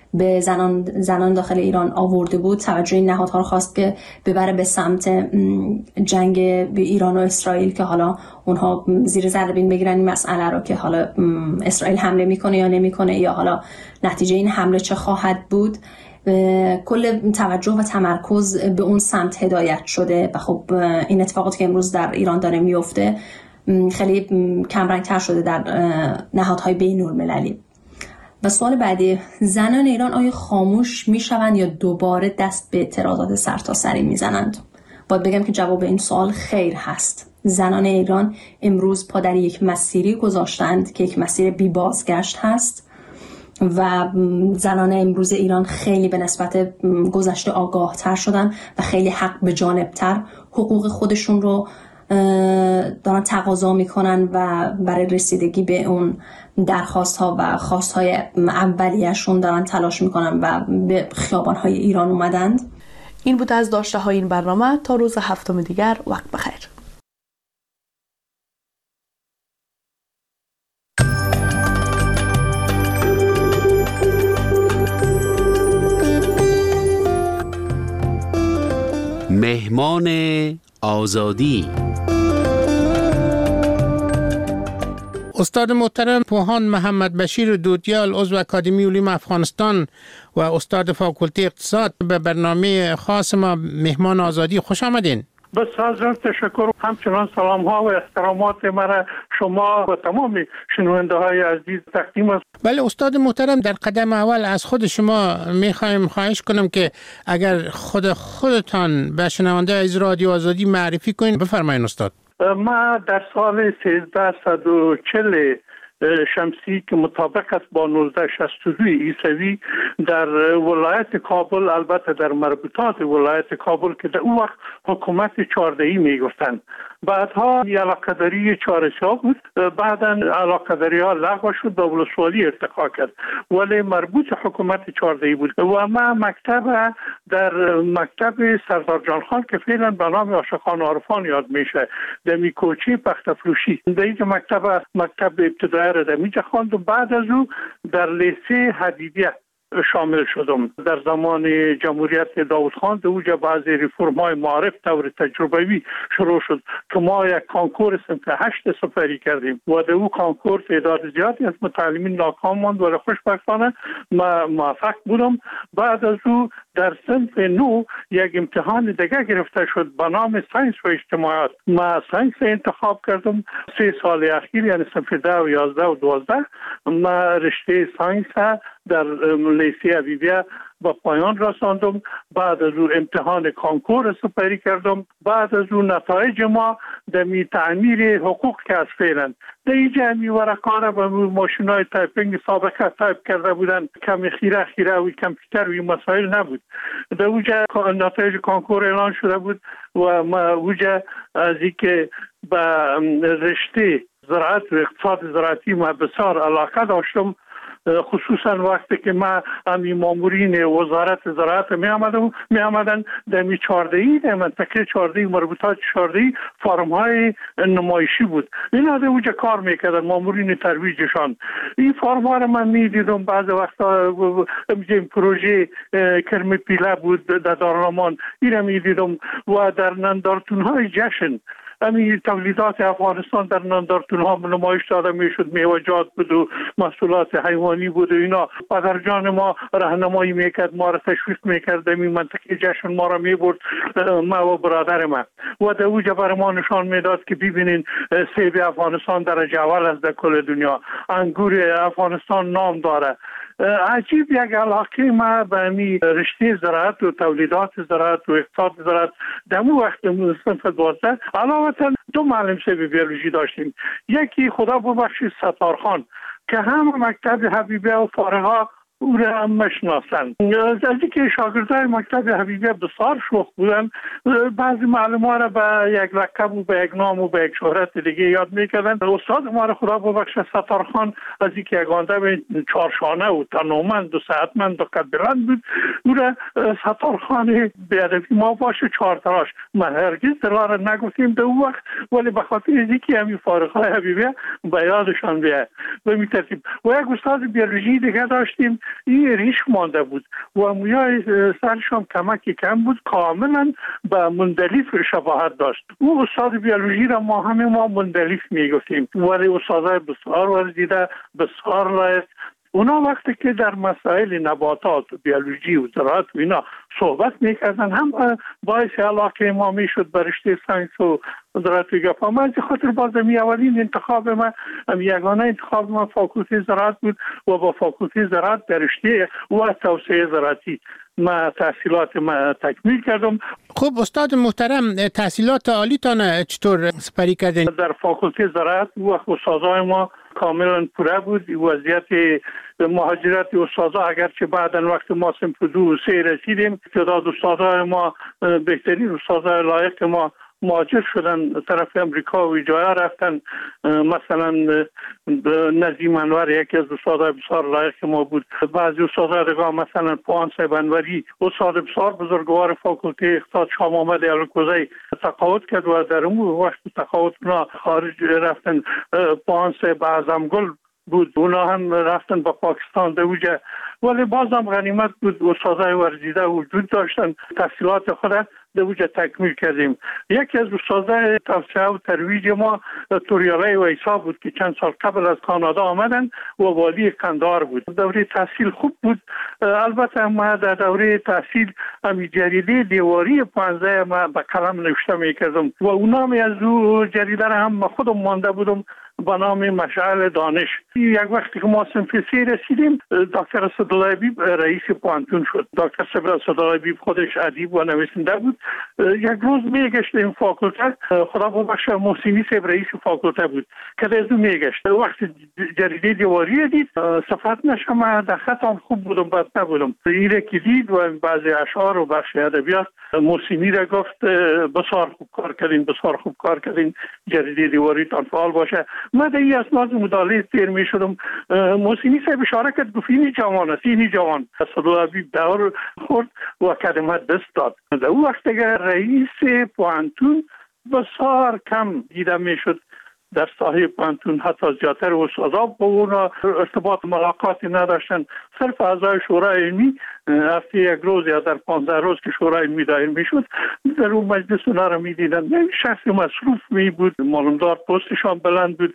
به زنان زنان داخل ایران آورده بود، توجه این نهادها رو خواست که ببره به سمت جنگ ایران و اسرائیل که حالا اونها زیر ذره بین بگیرن این مسئله رو که حالا اسرائیل حمله میکنه یا نمیکنه یا حالا نتیجه این حمله چه خواهد بود. کل توجه و تمرکز به اون سمت هدایت شده و خب این اتفاقاتی که امروز در ایران داره میفته خیلی کمرنگ‌تر شده در نهادهای بین‌المللی. و سوال بعدی، زنان ایران آیا خاموش میشوند یا دوباره دست به اعتراضات سرتاسری میزنند؟ باید بگم که جواب این سوال خیر هست. زنان ایران امروز پا در یک مسیری گذاشتند که یک مسیر بی بازگشت هست و زنان امروز ایران خیلی به نسبت گذشته آگاه تر شدن و خیلی حق به جانب تر حقوق خودشون رو دارن تقاضا میکنن و برای رسیدگی به اون درخواست ها و خواست های اولیه‌شون دارن تلاش میکنن و به خیابان های ایران اومدند. این بود از داشته های این برنامه. تا روز هفتم دیگر، وقت بخیر. مهمان آزادی. استاد محترم پوهان محمد بشیر دودیال، عضو اکادمی علوم افغانستان و استاد فاکولته اقتصاد، به برنامه خاص ما مهمان آزادی خوش آمدین. بسیار تشکر. همچنان سلام ها و احترامات مرا شما و تمام شنونده های عزیز تقدیم است. بله استاد محترم، در قدم اول از خود شما میخوایم خواهش کنم که اگر خود خودتان به شنونده از رادیو آزادی معرفی کنین. بفرمایید استاد. ما در سال سیزده و چهل شمسی که مطابق است با نوزده شصت و دو عیسوی در ولایت کابل، البته در مربوطات ولایت کابل که در اون وقت حکومت چهاردهی میگفتند، بعدها علاقه‌داری چهارسیا بود، بعدا علاقه‌داری ها لغو شد و ولسوالی ارتقا کرد، ولی مربوط حکومت چهاردهی بود و ما مکتب در مکتب سردار جان خان که فعلا به نام عاشقان عارفان یاد میشه در میکوچی پختفروشی، در اینجا مکتب مکتب ابتدایی را در میجا خواند و بعد از او در لیسه حبیبیه شامل شدم. در زمان جمهوریت داود خان در اوجا بعضی ریفرم های معارف طور تجربوی شروع شد که ما یک کانکور صنف هشت سپری کردیم و در او کانکور تعداد زیادی از متعلمین ناکام ماند و خوشبختانه ما موفق بودم. بعد از او در صنف نو یک امتحان دیگه گرفته شد به نام ساینس و اجتماعات. ما ساینس انتخاب کردم. سه سال اخیر یعنی صنف ده و یازده و دوازده ما رشته ساینس در لیسه حبیبیه با پایان رساندم. بعد از او امتحان کانکور سپری کردم. بعد از او نتایج ما در می تعمیر حقوق که از فعلا در اینجا می ورقانه با ماشین های تایپینگ سابقه تایپ کرده بودن، کمی خیره خیره و کمپیوتر و مسائل نبود. در اوجا نتایج کانکور اعلان شده بود و ما اوجا از اینکه به رشته زراعت و اقتصاد زراعتی ما بسیار علاقه داشتم، خصوصا وقتی که ما امی مامورین وزارت زراعت می آمدن می آمدن در می چهاردهی در منطقه چهاردهی مربوطات چهاردهی فرم های نمایشی بود، اینا در اونجا کار میکردن مامورین ترویجشان. این فرم ها رو من می دیدم بعض وقتا این پروژه کرم پیله بود در دارالمان، این رو می دیدم و در نندارتون های جشن امی تولیدات افغانستان در نندارتون ها نمایش داده میشد، میوه‌جات بود و محصولات حیوانی بود و اینا. پدرجان ما راهنمایی میکرد، ما را تشویق میکرد، در این منطقه جشن ما را میبرد، ما و برادر ما و در اوجا بر ما نشان میداد که ببینین سیب افغانستان درجه اول است در کل دنیا، انگور افغانستان نام داره. عجیب یک علاقه ما به امی رشته زراعت و تولیدات زراعت و اقتصاد زراعت در اون وقت صنف دوازده علاوه دو معلم سیب بیولوژی داشتیم. یکی خدا ببخشید ستارخان که هم مکتب حبیبیه و فارغا او را هم مشناسن. از اینکه شاگردای مکتب حبیبیه بسیار شوخ بودن، بعضی معلم ها را به یک لقب و به یک نام و به یک شهرت دیگه یاد میکردن. استاد ما را خدا ببخشه ستارخان از اینکه یک آدم چارشانه و تنومند و صحتمند و قد بلند بود، او را ستارخان بیادبی ما باشه چهار تراش. ما هرگز دلار نگفتیم در اون وقت، ولی به خاطر اینکه همین فارغای حبیبیه به یادشان بیاد و می ترتیب. و یک استاد بیولوژی دیگه داشتیم این ریش مانده بود و مویای سرشان کمکی کم بود، کاملا به مندلیف شباهت داشت. او استاد بیولوژی را ما همه ما مندلیف میگفتیم، ولی استادای بسیار ورزیده، بسیار لایق. اونا وقتی که در مسائل نباتات و بیولوژی و زراعت و اینا صحبت میکردن، هم باعث علاقه ما میشد به رشته ساینس و زراعت و گپا. من از خاطر بازمی اولین انتخاب من، یگانه انتخاب من فاکولته زراعت بود و با فاکولته زراعت در رشته و توسعه زراعتی ما تحصیلات ما تکمیل کردم. خب استاد محترم، تحصیلات عالیتان چطور سپری کردین؟ در فاکولته زراعت و استادای ما کاملا پوره بود. وضعیت مهاجرت استادا اگرچه بعداً وقت ما صنف دو و سه رسیدیم، تعداد استادای ما، بهترین استادای لایق ما مهاجر شدن طرف امریکا و جایا رفتن. مثلا نظیم انور یکی از استادای بسیار لایق ما بود. بعضی استادای دیگه مثلا پوان صاحب انوری، استاد بسیار بزرگوار فاکولته اقتصاد شاه محمد الکوزی، تقاعد کرد و در اون وقت تقاعد اونا خارج رفتن. پوان صاحب اعظمگل بود، اونا هم رفتن به پاکستان دوجه، ولی بازم غنیمت بود استادای ورزیده وجود داشتن. تحصیلات خود دوجه تکمیل کردیم. یکی از استادای توسعه و ترویج ما توریالی ویسا بود که چند سال قبل از کانادا آمدن و والی قندهار بود. دوره تحصیل خوب بود. البته ما در دوره تحصیل همی جریده دیواری پانزده ما به قلم نوشته میکردم و اونام از او جریده را هم خودم مانده بودم با نام مشعل دانش. یک وقتی که ما صنف سه رسیدیم، دکتر اسدالله بیب رئیس پوانتون شد. دکتر اسدالله بیب خودش ادیب و نویسنده بود. یک روز میگشت این فاکولته، خدا ببخشه محسینی صاحب رئیس فاکولته بود که از اون میگشت. وقتی جریده دیواری دید، صفت نشم در خطم خوب بودم بد نبودم. ایره که دید و بعضی اشعار و بخش ادبیات محسینی را گفت بسیار خوب کار کردین، بسیار خوب کار کردین، جریده دیواری تان فعال باشه. من در این اسناد مداله تیر می شدم. محسینی صاحب اشاره کرد گفت اینی جوان است، اینی جوان. اسدالله بیب دور خورد و کلمت دست داد. در اون وقت اگر رئیس پوانتون بسیار کم دیده می شد در ساحه پوانتون، حتی زیادتر استادا با اونا ارتباط ملاقاتی نداشتن. صرف اعضای شورای علمی هفته یک روز یا در پانزده روز که شورای علمی دایر می شد در اون مجلس اونا را می دیدن. شخص مصروف می بود، معلومدار پستشان بلند بود.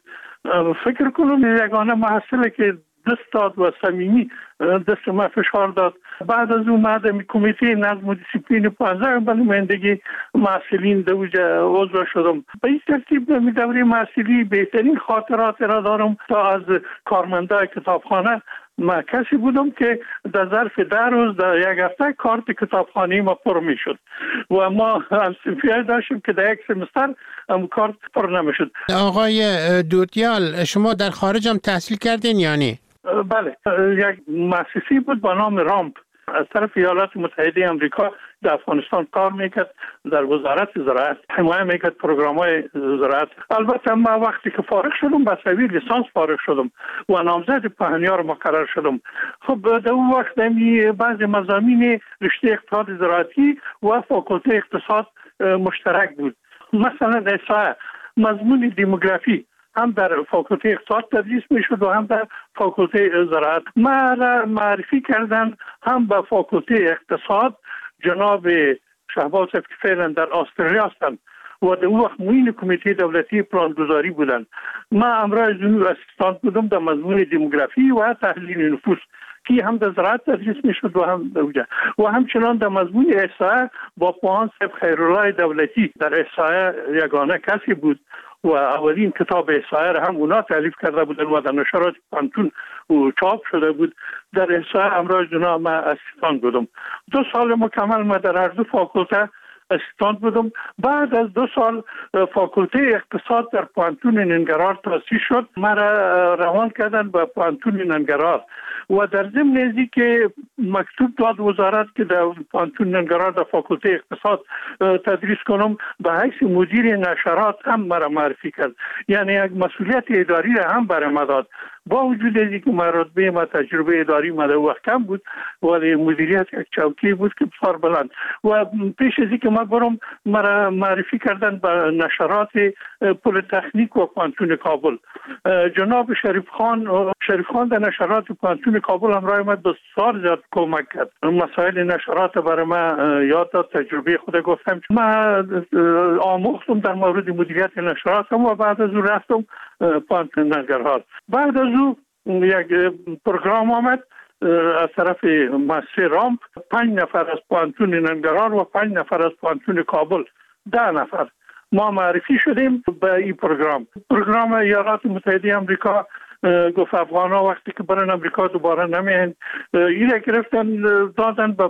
فکر کنم یگانه محصله که دست داد و صمیمی دست ما فشار داد. بعد از اون مادم کمیته نظم و دیسیپلین پانزده به نمایندگی محصلین دوجه عضو شدم. به این ترتیب می دوره محصلی بهترین خاطرات را دارم. تا از کارمندای کتابخانه ما کسی بودم که در ظرف ده روز در یک هفته کارت کتابخانه ما پر می شد و ما هم صنفی داشتیم که در یک سمستر هم کارت پر نمی شد. آقای دوتیال، شما در خارج هم تحصیل کردین یعنی؟ بله، یک مؤسسه بود با نام رامپ از طرف ایالات متحده امریکا در افغانستان کار میکرد، در وزارت زراعت حمایت میکرد پروگرام‌های زراعت. البته ما وقتی که فارغ شدم با سوی لیسانس فارغ شدم و نامزد پهنیار مقرر شدم. خب در اون وقت می بعض مضامین رشته اقتصاد زراعتی و فاکولته اقتصاد مشترک بود. مثلا احصاء، مضمون دموگرافی هم در فاکولته اقتصاد تدریس میشد و هم در فاکولته زراعت. ما را معرفی کردن هم به فاکولته اقتصاد جناب شهباز که فعلا در استرالیا هستند و در اون وقت معین کمیته دولتی پلانگذاری بودند. ما امرای جنوب اسیستانت بودم در مضمون دموگرافی و تحلیل نفوس که هم در زراعت تدریس میشد و هم دوجه و همچنان در مضمون احصاء با پوان صاحب خیرالله دولتی در احصاء یگانه کسی بود و اولین کتاب احصاء را هم اونا تالیف کرده بودن و در نشرات پانتون و چاپ شده بود. در احصاء امراض جنا ما اسیستان بودم. دو سال مکمل ما در هر دو فاکولته اسیستان بودم. بعد از دو سال فاکولته اقتصاد در پانتون ننگرهار تأسیس شد. ما را روان کردن به پانتون ننگرهار و در ضمن ازی که مکتوب داد وزارت که در پانتون ننگرهار در فاکولته اقتصاد تدریس کنم، به حیث مدیر نشرات هم مرا معرفی کرد. یعنی یک مسئولیت اداری را هم برام داد با وجود از اینکه من رتبه ما تجربه اداری ما در وقت کم بود ولی مدیریت یک چوکی بود که بسیار بلند و پیش از اینکه ما برم مرا معرفی کردن به نشرات پل تکنیک و پانتون کابل. جناب شریف خان شریف خان در نشرات پانتون کابل همراه ما بسیار زیاد کمک کرد. مسائل نشرات برای ما یاد داد، تجربه خود گفتم. ما آموختم در مورد مدیریت نشرات و بعد از اون رفتم پانتون ننگرهار. بعد از اون یک پروگرام آمد از طرف مؤسسه رامپ، پنج نفر از پانتون ننگرهار و پنج نفر از پانتون کابل، ده نفر ما معرفی شدیم به این پروگرام. پروگرام ایالات متحده آمریکا گفت افغانا وقتی که برن امریکا دوباره نمیان، این گرفتن دادن به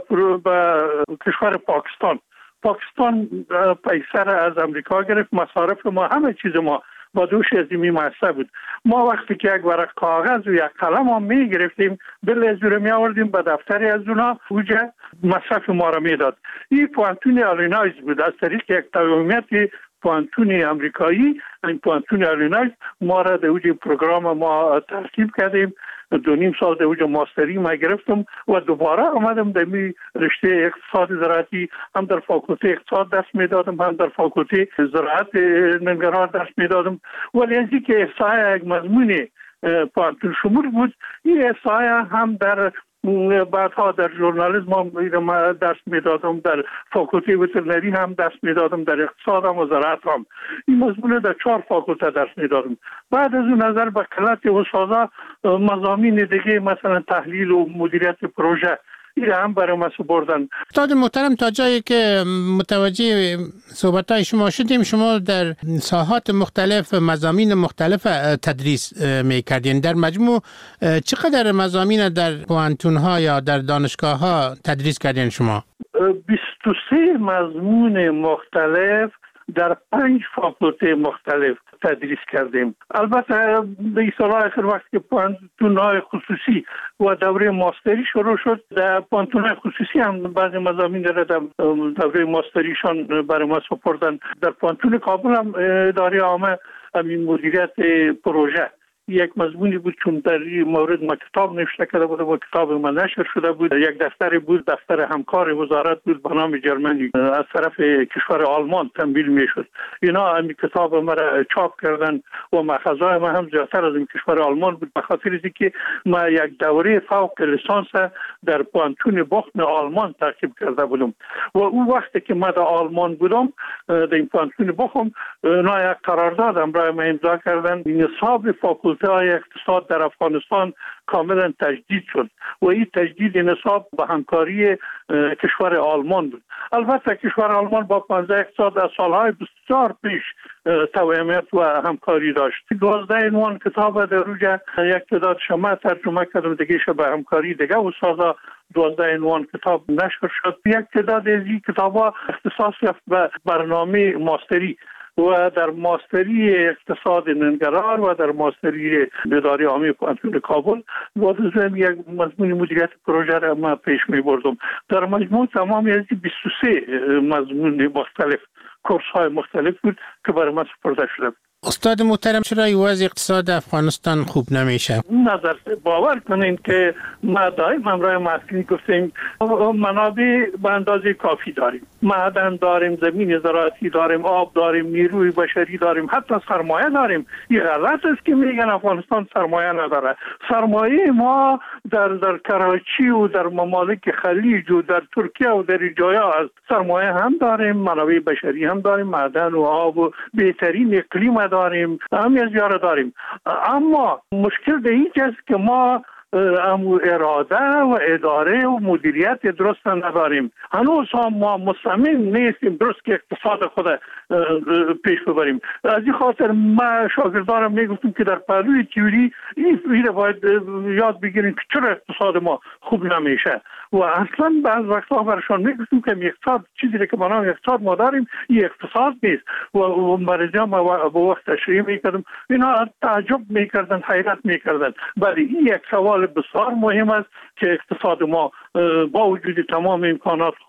کشور پاکستان. پاکستان پیسر از امریکا گرفت، مصارف ما، همه چیز ما با دوش از این مؤسسه بود. ما وقتی که یک ورق کاغذ و یک قلم هم می گرفتیم بل از می آوردیم به دفتری از اونا، اوجه مصرف ما را می داد. این پوانتون آلینایز بود از طریق یک تقویمیت پوانتون امریکایی. این پوانتون آلینایز ما را در اوج پروگرام ما ترکیب کردیم. دو نیم سال در اوج ماستری ما گرفتم و دوباره آمدم در می رشته اقتصاد زراعتی، هم در فاکولته اقتصاد درس می دادم، هم در فاکولته زراعت ننگرهار درس می دادم. ولی از اینکه احصایه یک مضمون پوانتون شمول بود، این احصایه هم در بعدها در ژورنالیسم هم درس میدادم، در فاکولته وترنری هم درس میدادم، در اقتصاد هم و زراعت هم. این مضمون در چهار فاکولته درس میدادم. بعد از اون نظر به کلات استادا مضامین دیگه مثلا تحلیل و مدیریت پروژه این هم برای ما سپردن. استاد محترم، تا جایی که متوجه صحبت‌های شما شدیم، شما در ساحات مختلف مضامین مختلف تدریس می‌کردین. در مجموع چقدر مضامین در پوانتون‌ها یا در دانشگاه‌ها تدریس کردین شما؟ بیست و سه مضمون مختلف در پنج فاکولته مختلف تدریس کردیم. البته به سال‌های آخر وقت که پوانتون‌های خصوصی و دوره ماستری شروع شد، در پوانتون‌های خصوصی هم بعضی مضامین در دوره ماستریشان برای ما سپردن. در پوانتون کابل هم اداره عامه همین مدیریت پروژه یک مضمونی بود، چون در این مورد ما کتاب نوشته کرده بود و کتاب ما نشر شده بود. یک دفتر بود، دفتر همکار وزارت بود به نام جرمنی، از طرف کشور آلمان تمویل میشد. اینا همین کتاب ما را چاپ کردن و مخازای ما هم زیادتر از این کشور آلمان بود، به خاطر اینکه ما یک دوره فوق لیسانس در پوانتون بخن آلمان تعقیب کرده بودم و اون وقتی که ما در آلمان بودم در این پوانتون بخن، اونا یک قرارداد برای ما امضا کردن. نصاب فاکولته های اقتصاد در افغانستان کاملا تجدید شد و این تجدید نصاب به همکاری کشور آلمان بود. البته کشور آلمان با پانزده اقتصاد از سالهای بسیار پیش توأمیت و همکاری داشت. دوازده عنوان کتاب در روی یک تعداد شما ترجمه کردم، دیگه شب به همکاری دیگه استادا دوازده عنوان کتاب نشر شد. یک تعداد از این کتاب‌ها اختصاص یافت به برنامه ماستری و در ماستری اقتصاد ننگرهار و در ماستری اداره عامه پوانتون کابل و در یک مضمون مدیریت پروژه را ما پیش می بردم. در مجموع تمام از بیست و سه مضمون مختلف، کورس های مختلف بود که برای ما سپرده شده. استاد محترم، چرا وضع اقتصاد افغانستان خوب نمیشه؟ نظر باور کنین که ما دائم همراه محصولین گفتیم منابع به اندازه کافی داریم، معدن داریم، زمین زراعتی داریم، آب داریم، نیروی بشری داریم، حتی سرمایه داریم. این غلط است که میگن افغانستان سرمایه نداره. سرمایه ما در در کراچی و در ممالک خلیج و در ترکیه و در جایا است. سرمایه هم داریم، منابع بشری هم داریم، معدن و آب و بهترین اقلیم داریم، همه از یاره داریم. اما مشکل به این است که ما امو اراده و اداره و مدیریت درست نداریم. هنوز هم ما مصمم نیستیم درست که اقتصاد خود پیش ببریم. از این خاطر ما شاگردانم میگفتیم که در پهلوی تئوری این باید یاد بگیریم که چرا اقتصاد ما خوب نمیشه و اصلا بعض وقتا برشان میگفتیم که اقتصاد چیزی که ما نام اقتصاد ما داریم این اقتصاد نیست و مریضا ما با وقت تشریح میکردم، اینا تعجب میکردن، حیرت میکردن. ولی این یک سوال بسیار مهم است که اقتصاد ما با وجود تمام امکانات خوب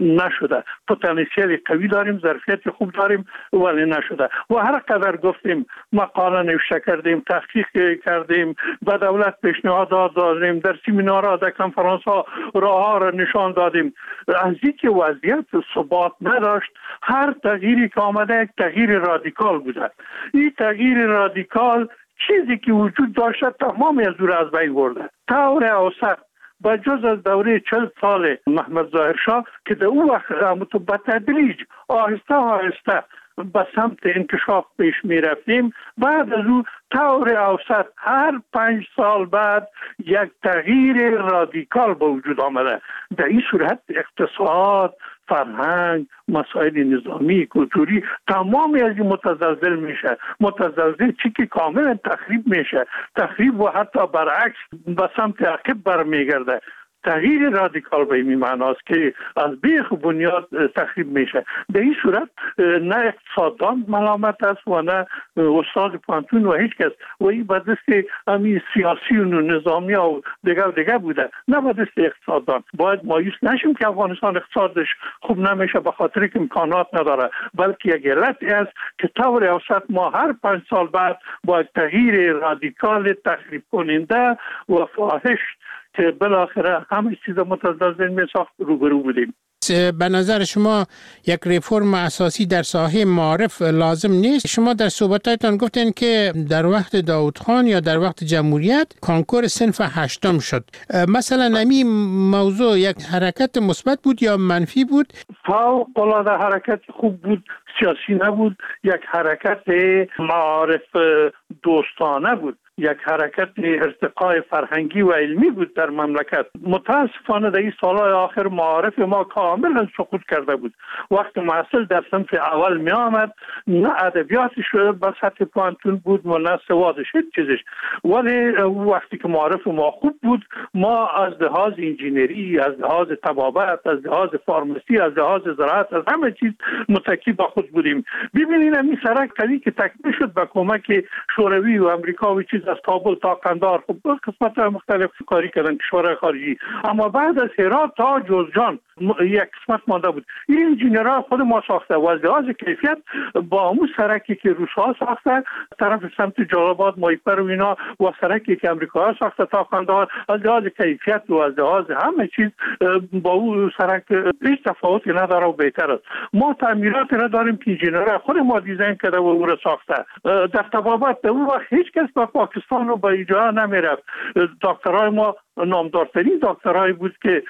نشده. پتانسیل قوی داریم، ظرفیت خوب داریم ولی نشده. و هر قدر گفتیم، مقاله نوشته کردیم، تحقیق کردیم، به دولت پیشنهاد دادیم، در سمینارها، در کنفرانس ها راه ها را نشان دادیم. از اینکه وضعیت ثبات نداشت، هر تغییری که آمده یک تغییر رادیکال بوده. این تغییر رادیکال چیزی که وجود داشته تمامی از او از بین برده. طور اوسط با جز از دوره چل سال محمد ظاهر شاه که در اون وقت به تدریج آهسته آهسته به سمت انکشاف پیش می رفتیم، بعد از او طور اوسط هر پنج سال بعد یک تغییر رادیکال به وجود آمده. در این صورت اقتصاد، فرهنگ، مسائل نظامی، کلتوری تمامی از این متزلزل میشه. متزلزل چی که کاملا تخریب میشه، تخریب و حتی برعکس به سمت عقب برمیگرده. تغییر رادیکال به این معناست که از بیخ بنیاد تخریب میشه. به این صورت نه اقتصاددان ملامت است و نه استاد پانتون و هیچ کس. و این به دست همین سیاسی و نظامی و دیگر دیگر بوده، نه به دست اقتصاددان. باید مایوس نشیم که افغانستان اقتصادش خوب نمیشه به خاطر که امکانات نداره، بلکه یک علت است که طور اوسط ما هر پنج سال بعد با تغییر رادیکال تخریب کننده و فاحش که بالاخره همه چیز متزلزل می ساخت روبرو بودیم. به نظر شما یک ریفرم اساسی در ساحه معارف لازم نیست؟ شما در صحبتاتون گفتین که در وقت داود خان یا در وقت جمهوریت کانکور صنف هشتم شد. مثلا این موضوع یک حرکت مثبت بود یا منفی بود؟ فوق العاده حرکت خوب بود، سیاسی نبود. یک حرکت معارف دوستانه بود، یک حرکت ارتقای فرهنگی و علمی بود در مملکت. متاسفانه در این سالهای آخر معارف ما کاملا سقوط کرده بود. وقت محصل در صنف اول می آمد، نه ادبیاتش به سطح پانتون بود و نه سوادش هیچ چیزش. ولی وقتی که معارف ما خوب بود، ما از لحاظ انجینری، از لحاظ طبابت، از لحاظ فارمسی، از لحاظ زراعت، از همه چیز متکی با خود بودیم. ببینید این سرک قوی که تکمیل شد با کمک شوروی و امریکا و چیز از کابل تا قندهار، خب قسمت مختلف کاری کردن کشورهای خارجی، اما بعد از هرات تا جوزجان یک قسمت مانده بود. این انجینرها خود ما ساخته و از لحاظ کیفیت با همون سرکی که روس‌ها ساخته طرف سمت جلال‌آباد، مایپر و اینا و سرکی که امریکاها ساخته تا قندهار، از لحاظ کیفیت و از لحاظ همه چیز با اون سرک هیچ تفاوتی نداره و بهتر است. ما تعمیرات را داریم که انجینرها خود ما دیزاین کرده و او را ساخته. در طبابت در اون وقت هیچ کس به پاکستان رو به اینجا نمیرفت. دکترای ما نامدارترین دکترایی بود که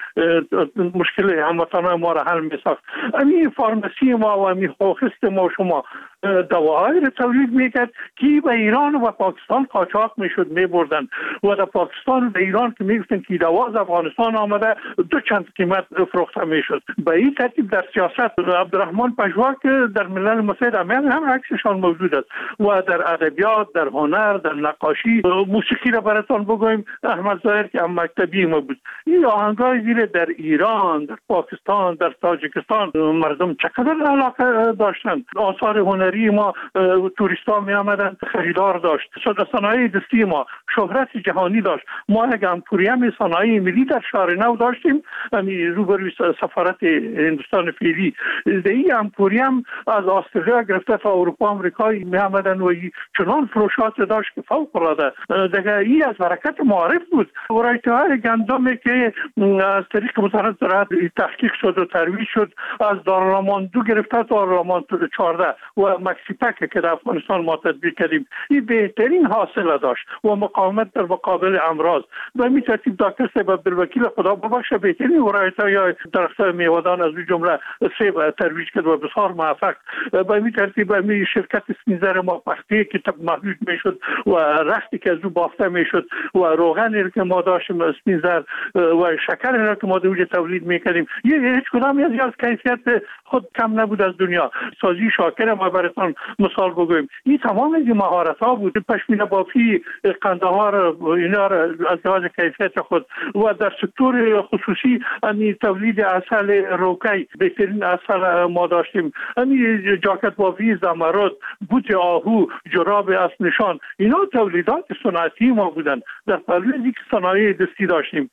مشکل هموطنان ما را حل می ساخت. همین فارمسی ما و همین خوخست ما شما دواهایی را تولید میکرد که به ایران و پاکستان قاچاق میشد میبردن و در پاکستان و در ایران که میگفتن که دوا از افغانستان آمده دو چند قیمت فروخته میشد. به این ترتیب در سیاست عبدالرحمن پژوا که در ملل متحد امریکا هم عکسشان موجود است و در ادبیات، در هنر، در نقاشی، موسیقی را براتون بگویم احمد ظاهر که مکتبی ما بود. این آهنگای زیر در ایران، در پاکستان، در تاجیکستان مردم چقدر علاقه داشتند. آثار هنری ما توریستا می آمدن خریدار داشت. صنایع دستی ما شهرت جهانی داشت. ما یک امپوریم صنایع ملی در شهر نو داشتیم، همین روبروی سفارت هندوستان فعلی. این امپوریم از استرالیا گرفته تا اروپا آمریکا می آمدن و چنان فروشات داشت که فوق العاده. دیگه این از حرکت معارف بود. ورایته‌های گندمی که از طریق وزارت زراعت تحقیق شد و ترویج شد، از دارالامان دو گرفته تا دارالامان چهارده و مکسیپک که در افغانستان ما تطبیق کردیم، این بهترین حاصل داشت و مقاومت در مقابل امراض. به همین ترتیب دکتر صاحب عبدالوکیل خدا ببخشه بهترین ورایت‌های درخت‌های میوه‌دان از این جمله سیب ترویج کرد و بسیار موفق. به همین ترتیب همین شرکت سپینزر ما پختی که محدود میشد و رختی که از او بافته میشد و روغنی که ما داشتیم اسپینزر و شکر را که ما دوجه تولید میکردیم، یه هیچ کدامی از از کیفیت خود کم نبود از دنیا. سازی شاکر ما براتون مثال بگویم، این تمام این مهارت ها بود. پشمینه بافی قندهار اینا را از لحاظ کیفیت خود و در سکتور خصوصی همین تولید عسل روکی بهترین عسل ما داشتیم. همین جاکت بافی زمرد، بوت آهو، جراب اسب نشان، اینا تولیدات صنعتی ما بودن. در پلوی صنایع تهیدستی داشتیم.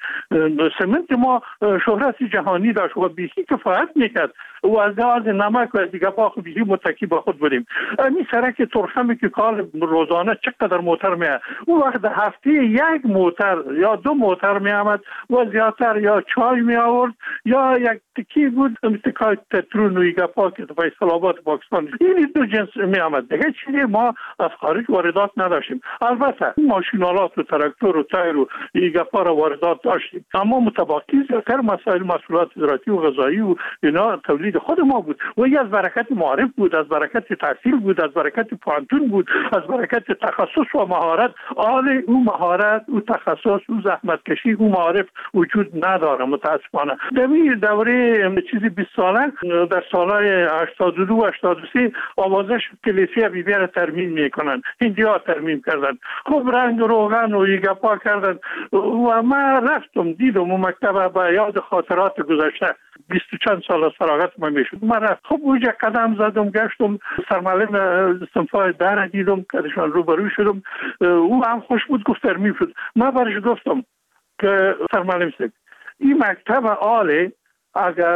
سمنت ما شهرت جهانی داشت و بیخی کفایت میکرد و از لحاظ نمک و دیگه با خود بیخی متکی با خود بودیم. این سرک ترخمی که کار روزانه چقدر موتر میاد، اون وقت هفته یک موتر یا دو موتر میامد و زیادتر یا چای می آورد یا یک تکی بود امتکای تترون و ایگا پاکت و فیصل آباد پاکستان. این دو جنس می آمد. دیگه چیزی ما از خارج واردات نداشتیم. البته ماشینالات و تراکتور و تایر و ایگا پا را واردات داشتیم، اما متباقی زیادتر مسائل محصولات زراعتی و غذایی و اینا تولید خود ما بود و این از برکت معارف بود، از برکت تحصیل بود، از برکت پانتون بود، از برکت تخصص و مهارت. آل او مهارت او تخصص او زحمت کشی او معارف وجود نداره متاسفانه. در این دوره چیزی بیست ساله در سالهای هشتاد و دو هشتاد و سه آوازش کلیسا بیبی را ترمیم میکنن، هندی ها ترمیم کردن، خوب رنگ روغن و یگپا کردن و من رفتم دیدم و مکتب با یاد خاطرات گذشته بیست و چند سال سراغت ما میشد. من رفت خب اوجه قدم زدم گشتم سرمعلم صنفای در دیدم کدشان روبروی شدم، او هم خوش بود گفت ترمیم شد. من برش گفتم که سرمعلم سید این مکتب آله اگر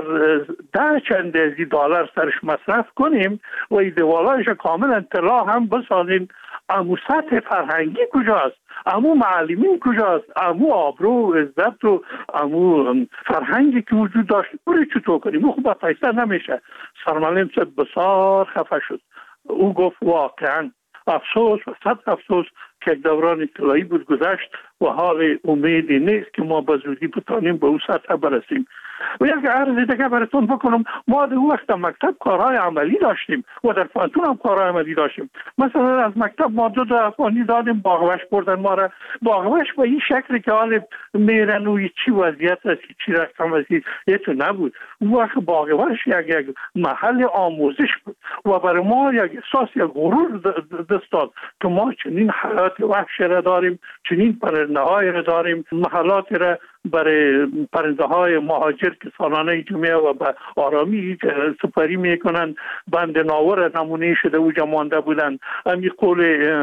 ده چند ازی دلار سرش مصرف کنیم و این دیوالایش کامل اطلاع هم بسازیم، امو سطح فرهنگی کجاست، امو معلمین کجاست، امو آبرو و عزت و امو فرهنگی که وجود داشت بری چطور کنیم؟ او خوب پیسه نمیشه. سرمعلم صد بسار خفه شد. او گفت واقعا افسوس و صد افسوس که دوران طلایی بود گذشت و حال امیدی نیست که ما به زودی بتانیم به او سطح برسیم. و یک عرض دیگه براتون بکنم، ما در وقت مکتب کارهای عملی داشتیم و در فانتون هم کارهای عملی داشتیم. مثلا از مکتب ما دو تا افغانی دادیم باغوش بردن ما را. باغوش به این شکلی که حال میرن و چی وضعیت است چی رقم است یه تو نبود. اون وقت باغوش یک یک محل آموزش بود و برای ما یک احساس یک غرور دست داد که ما چنین حیات وحش را داریم، چنین پرنده های را داریم، محلات را برای پرنده های مهاجر که سالانه جمعه و به آرامی سپری میکنن. بند ناور نمونه شده و جمانده بودن. امی قول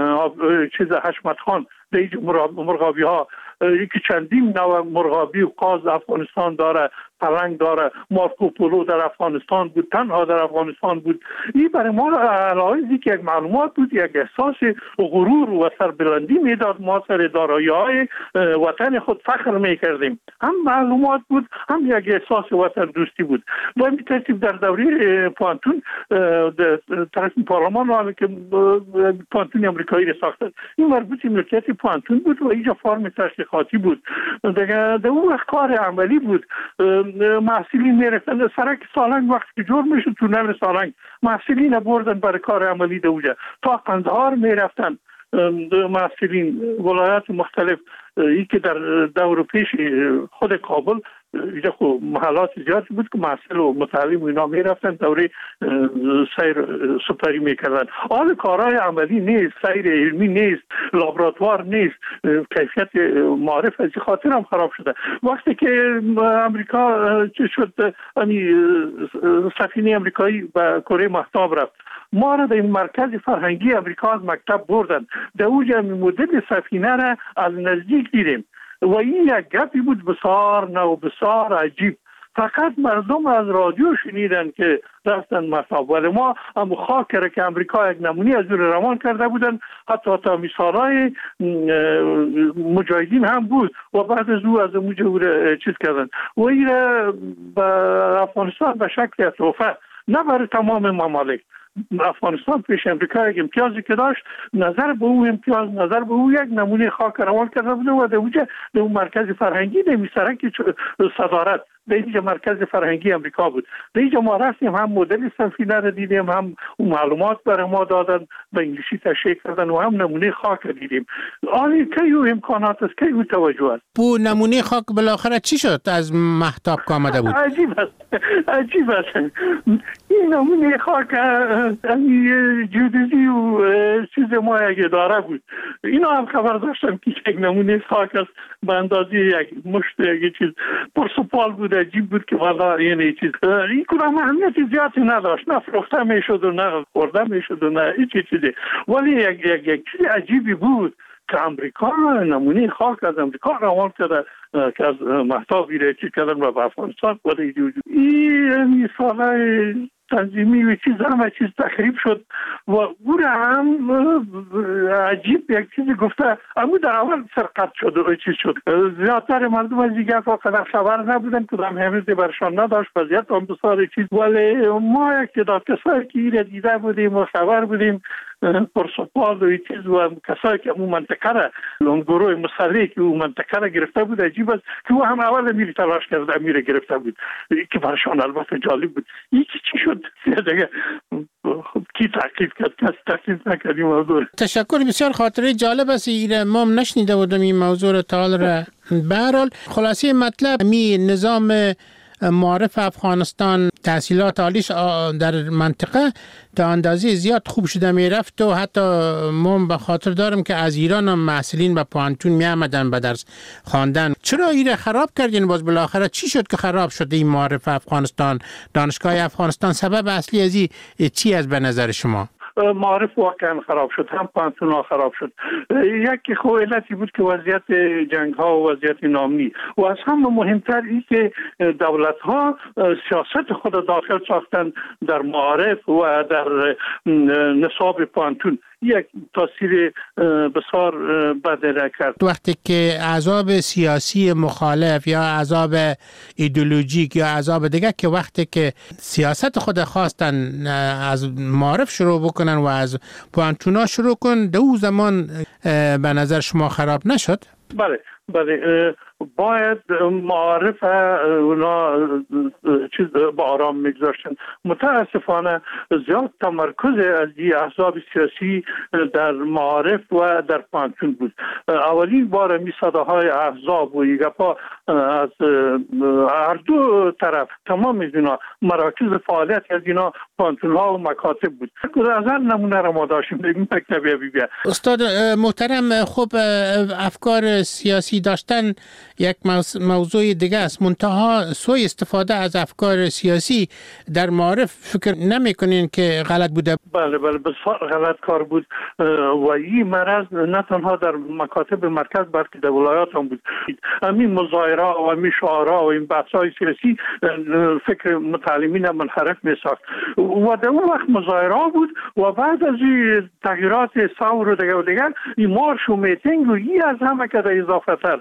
چیز حشمت خان دیج مرغابی ها یکی چندین نوع مرغابی و قاز افغانستان داره، پلنگ داره، مارکوپولو در افغانستان بود، تنها در افغانستان بود. این برای ما علایزی که یک معلومات بود، یک احساس غرور و سربلندی میداد. ما سر دارایی‌های وطن خود فخر میکردیم. هم معلومات بود، هم یک احساس وطن دوستی بود. با این ترتیب در دوره پانتون تصمیم پارلمان رو که پانتون امریکایی را ساختن، این مربوط ملکیت پانتون بود و اینجا فرم تشریحاتی بود. دیگه در اون وقت کار عملی بود. محصولین میرفتن سرک سالنگ وقتی که جور میشد تونل سالنگ محصولین بردن برای کار عملی دوجه تا قندهار میرفتن. محصولین ولایات مختلف ای که در دور پیش خود کابل اینجا خب محلات زیاد بود که محصل و متعلم و اینا میرفتن دوره سیر سپری میکردن. حال کارهای عملی نیست، سیر علمی نیست، لابراتوار نیست، کیفیت معرف از خاطر هم خراب شده. وقتی که امریکا چه شد سفینه امریکایی به کره مهتاب رفت، ما را در این مرکز فرهنگی امریکا از مکتب بردن. در اوجه مدل سفینه را از نزدیک دیدیم و این یک گپی بود بسیار نو بسیار عجیب. فقط مردم از رادیو شنیدن که رفتن مصاب، ولی ما هم خاک را که امریکا یک نمونی از اون روان کرده بودن، حتی تا مثالای مجاهدین هم بود و بعد از او از مجاهد چیز کردن و این را به افغانستان به شکل اطرافه نه برای تمام ممالک. افغانستان پیش امریکا یک امتیازی که داشت، نظر به او امتیاز نظر به او یک نمونه خاک روان کرده بوده و در اونجا در اون مرکز فرهنگی در میسرک صدارت در اینجا مرکز فرهنگی امریکا بود. در اینجا ما رفتیم، هم مدل سفینه را دیدیم، هم معلومات برای ما دادن، به انگلیسی تشریح کردن و هم نمونه خاک دیدیم. آنی که او امکانات است، که او توجه است. بو نمونه خاک بالاخره چی شد از مهتاب که آمده بود؟ عجیب است، عجیب است. این نمونه خاک جودزی و چیز ما یک اداره بود. اینا هم خبر داشتم که یک نمونه خاک است به اندازه یک مشت یک چیز پرسپال بود. عجیب بود که والا یعنی چیز این کنم اهمیت زیادی نداشت، نه فروخته میشد و نه خورده میشد و نه هیچ چیزی، ولی یک یک یک چیز عجیبی بود که امریکا نمونه خاک از امریکا روان کرده که از مهتابی را چی کردن و به افغانستان بوده این سالهای تنظیمی و چیز همه چیز تخریب شد و او را هم عجیب یک چیزی گفته اما در اول سرقت شد و چیز شد زیادتر مردم از دیگه فقط خبر نبودن کدام همیزی برشان نداشت وضعیت هم بسار چیز ولی ما یک تعداد کسایی که این را دیده بودیم و خبر بودیم پرسپال و چیز و کسایی که اون منطقه را اون گروه مسلحی که اون منطقه را گرفته بود عجیب است که او هم اول امیر تلاش کرده امیر گرفته بود که برشان البته جالب بود یکی چی شد دیگه کی تعقیب کرد کس تعقیب نکردیم موضوع. تشکر بسیار خاطره جالب است ایره ما هم نشنیده بودم این موضوع رو تا حال را. به هر حال خلاصه مطلب می نظام معارف افغانستان تحصیلات عالیش در منطقه تا اندازه زیاد خوب شده می رفت و حتی ما به خاطر دارم که از ایران هم محصلین به پانتون می آمدن به درس خواندن. چرا ایره خراب کردین باز بالاخره چی شد که خراب شده این معارف افغانستان دانشگاه افغانستان سبب اصلی از این چی از به نظر شما؟ معارف واقعا خراب شد هم پانتون ها خراب شد یکی خو علتی بود که وضعیت جنگ ها و وضعیت نامنی و از همه مهمتر این که دولت ها سیاست خود داخل ساختن در معارف و در نصاب پانتون یک تاثیر بسیار بد کرد. وقتی که احزاب سیاسی مخالف یا احزاب ایدئولوژیک یا احزاب دیگه که وقتی که سیاست خود خواستن از معارف شروع بکنن و از پانتونا شروع کن دو زمان به نظر شما خراب نشد؟ بله بله باید معارف اونا چیز با آرام میگذاشتن. متاسفانه زیاد تمرکز از این احزاب سیاسی در معارف و در پانتون بود. اولین بار می صداهای احزاب و ایگپا از هر دو طرف تمام از اینا مراکز فعالیت از اینا پانتون ها و مکاتب بود. از هر نمونه را ما داشتیم این مکتبی بی بیا. استاد محترم خب افکار سیاسی داشتن یک موضوع دیگه است منتها سوء استفاده از افکار سیاسی در معارف فکر نمی کنین که غلط بوده؟ بله بله بسیار غلط کار بود و این مرض نه تنها در مکاتب مرکز بلکه در ولایات هم بود. همین مظاهره و همین شعارها و این بحث‌های سیاسی فکر متعلمین منحرف می ساخت و در اون وقت مظاهره بود و بعد از این تغییرات ثور و دیگر و دیگر این مارش و میتینگ و این از همه که در اضافه تر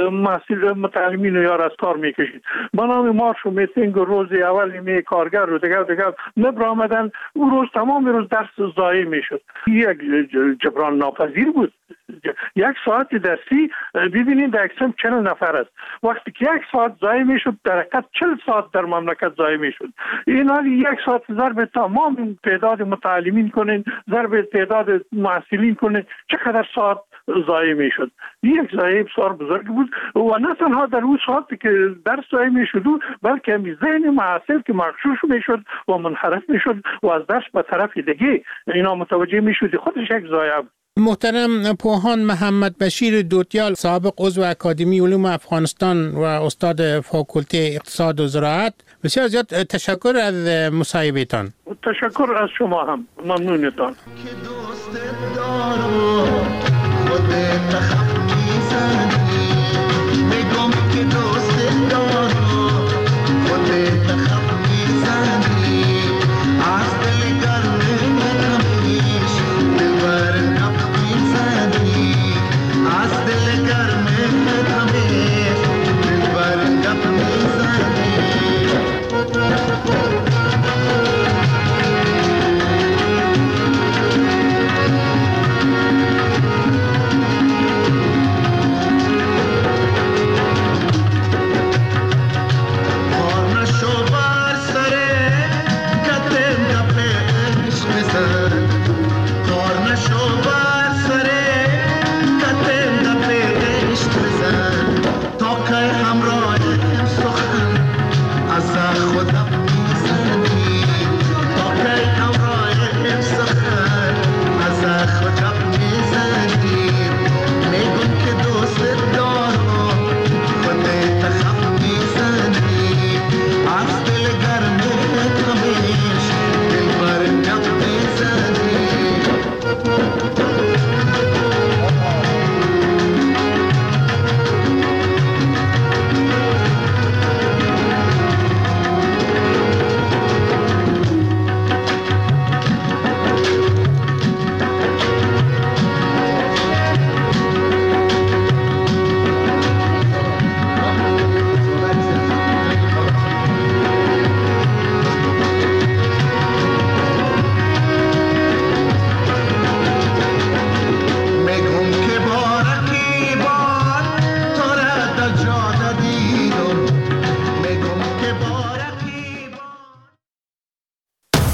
متعلمین یا از کار میکشید. بنابراین مارش و میتینگ و روز اول می کارگر و دیگر دیگر نبرآمدن اون روز تمام روز درس ضایع میشد. یک جبران ناپذیر بود. یک ساعت درسی ببینید در اکسم چهل نفر است. وقتی که یک ساعت ضایع میشد در حقیقت چهل ساعت در مملکت ضایع میشد. این حالی یک ساعت ضرب تمام تعداد متعلمین کنین ضرب تعداد محصلین کنین چقدر ساعت ضایع میشد. یک ضایع بسیار بزرگ بود و نه تنها در اون ساعتی که درس ضایع میشد بلکه هم ذهن محصل که مغشوش میشد و منحرف میشد و از درس به طرف دیگه اینا متوجه میشد خودش یک ضایع بود. محترم پوهان محمد بشیر دوتیال سابق عضو اکادمی علوم افغانستان و استاد فاکولته اقتصاد و زراعت بسیار زیاد تشکر از مصاحبهتان. تشکر از شما هم ممنونتان.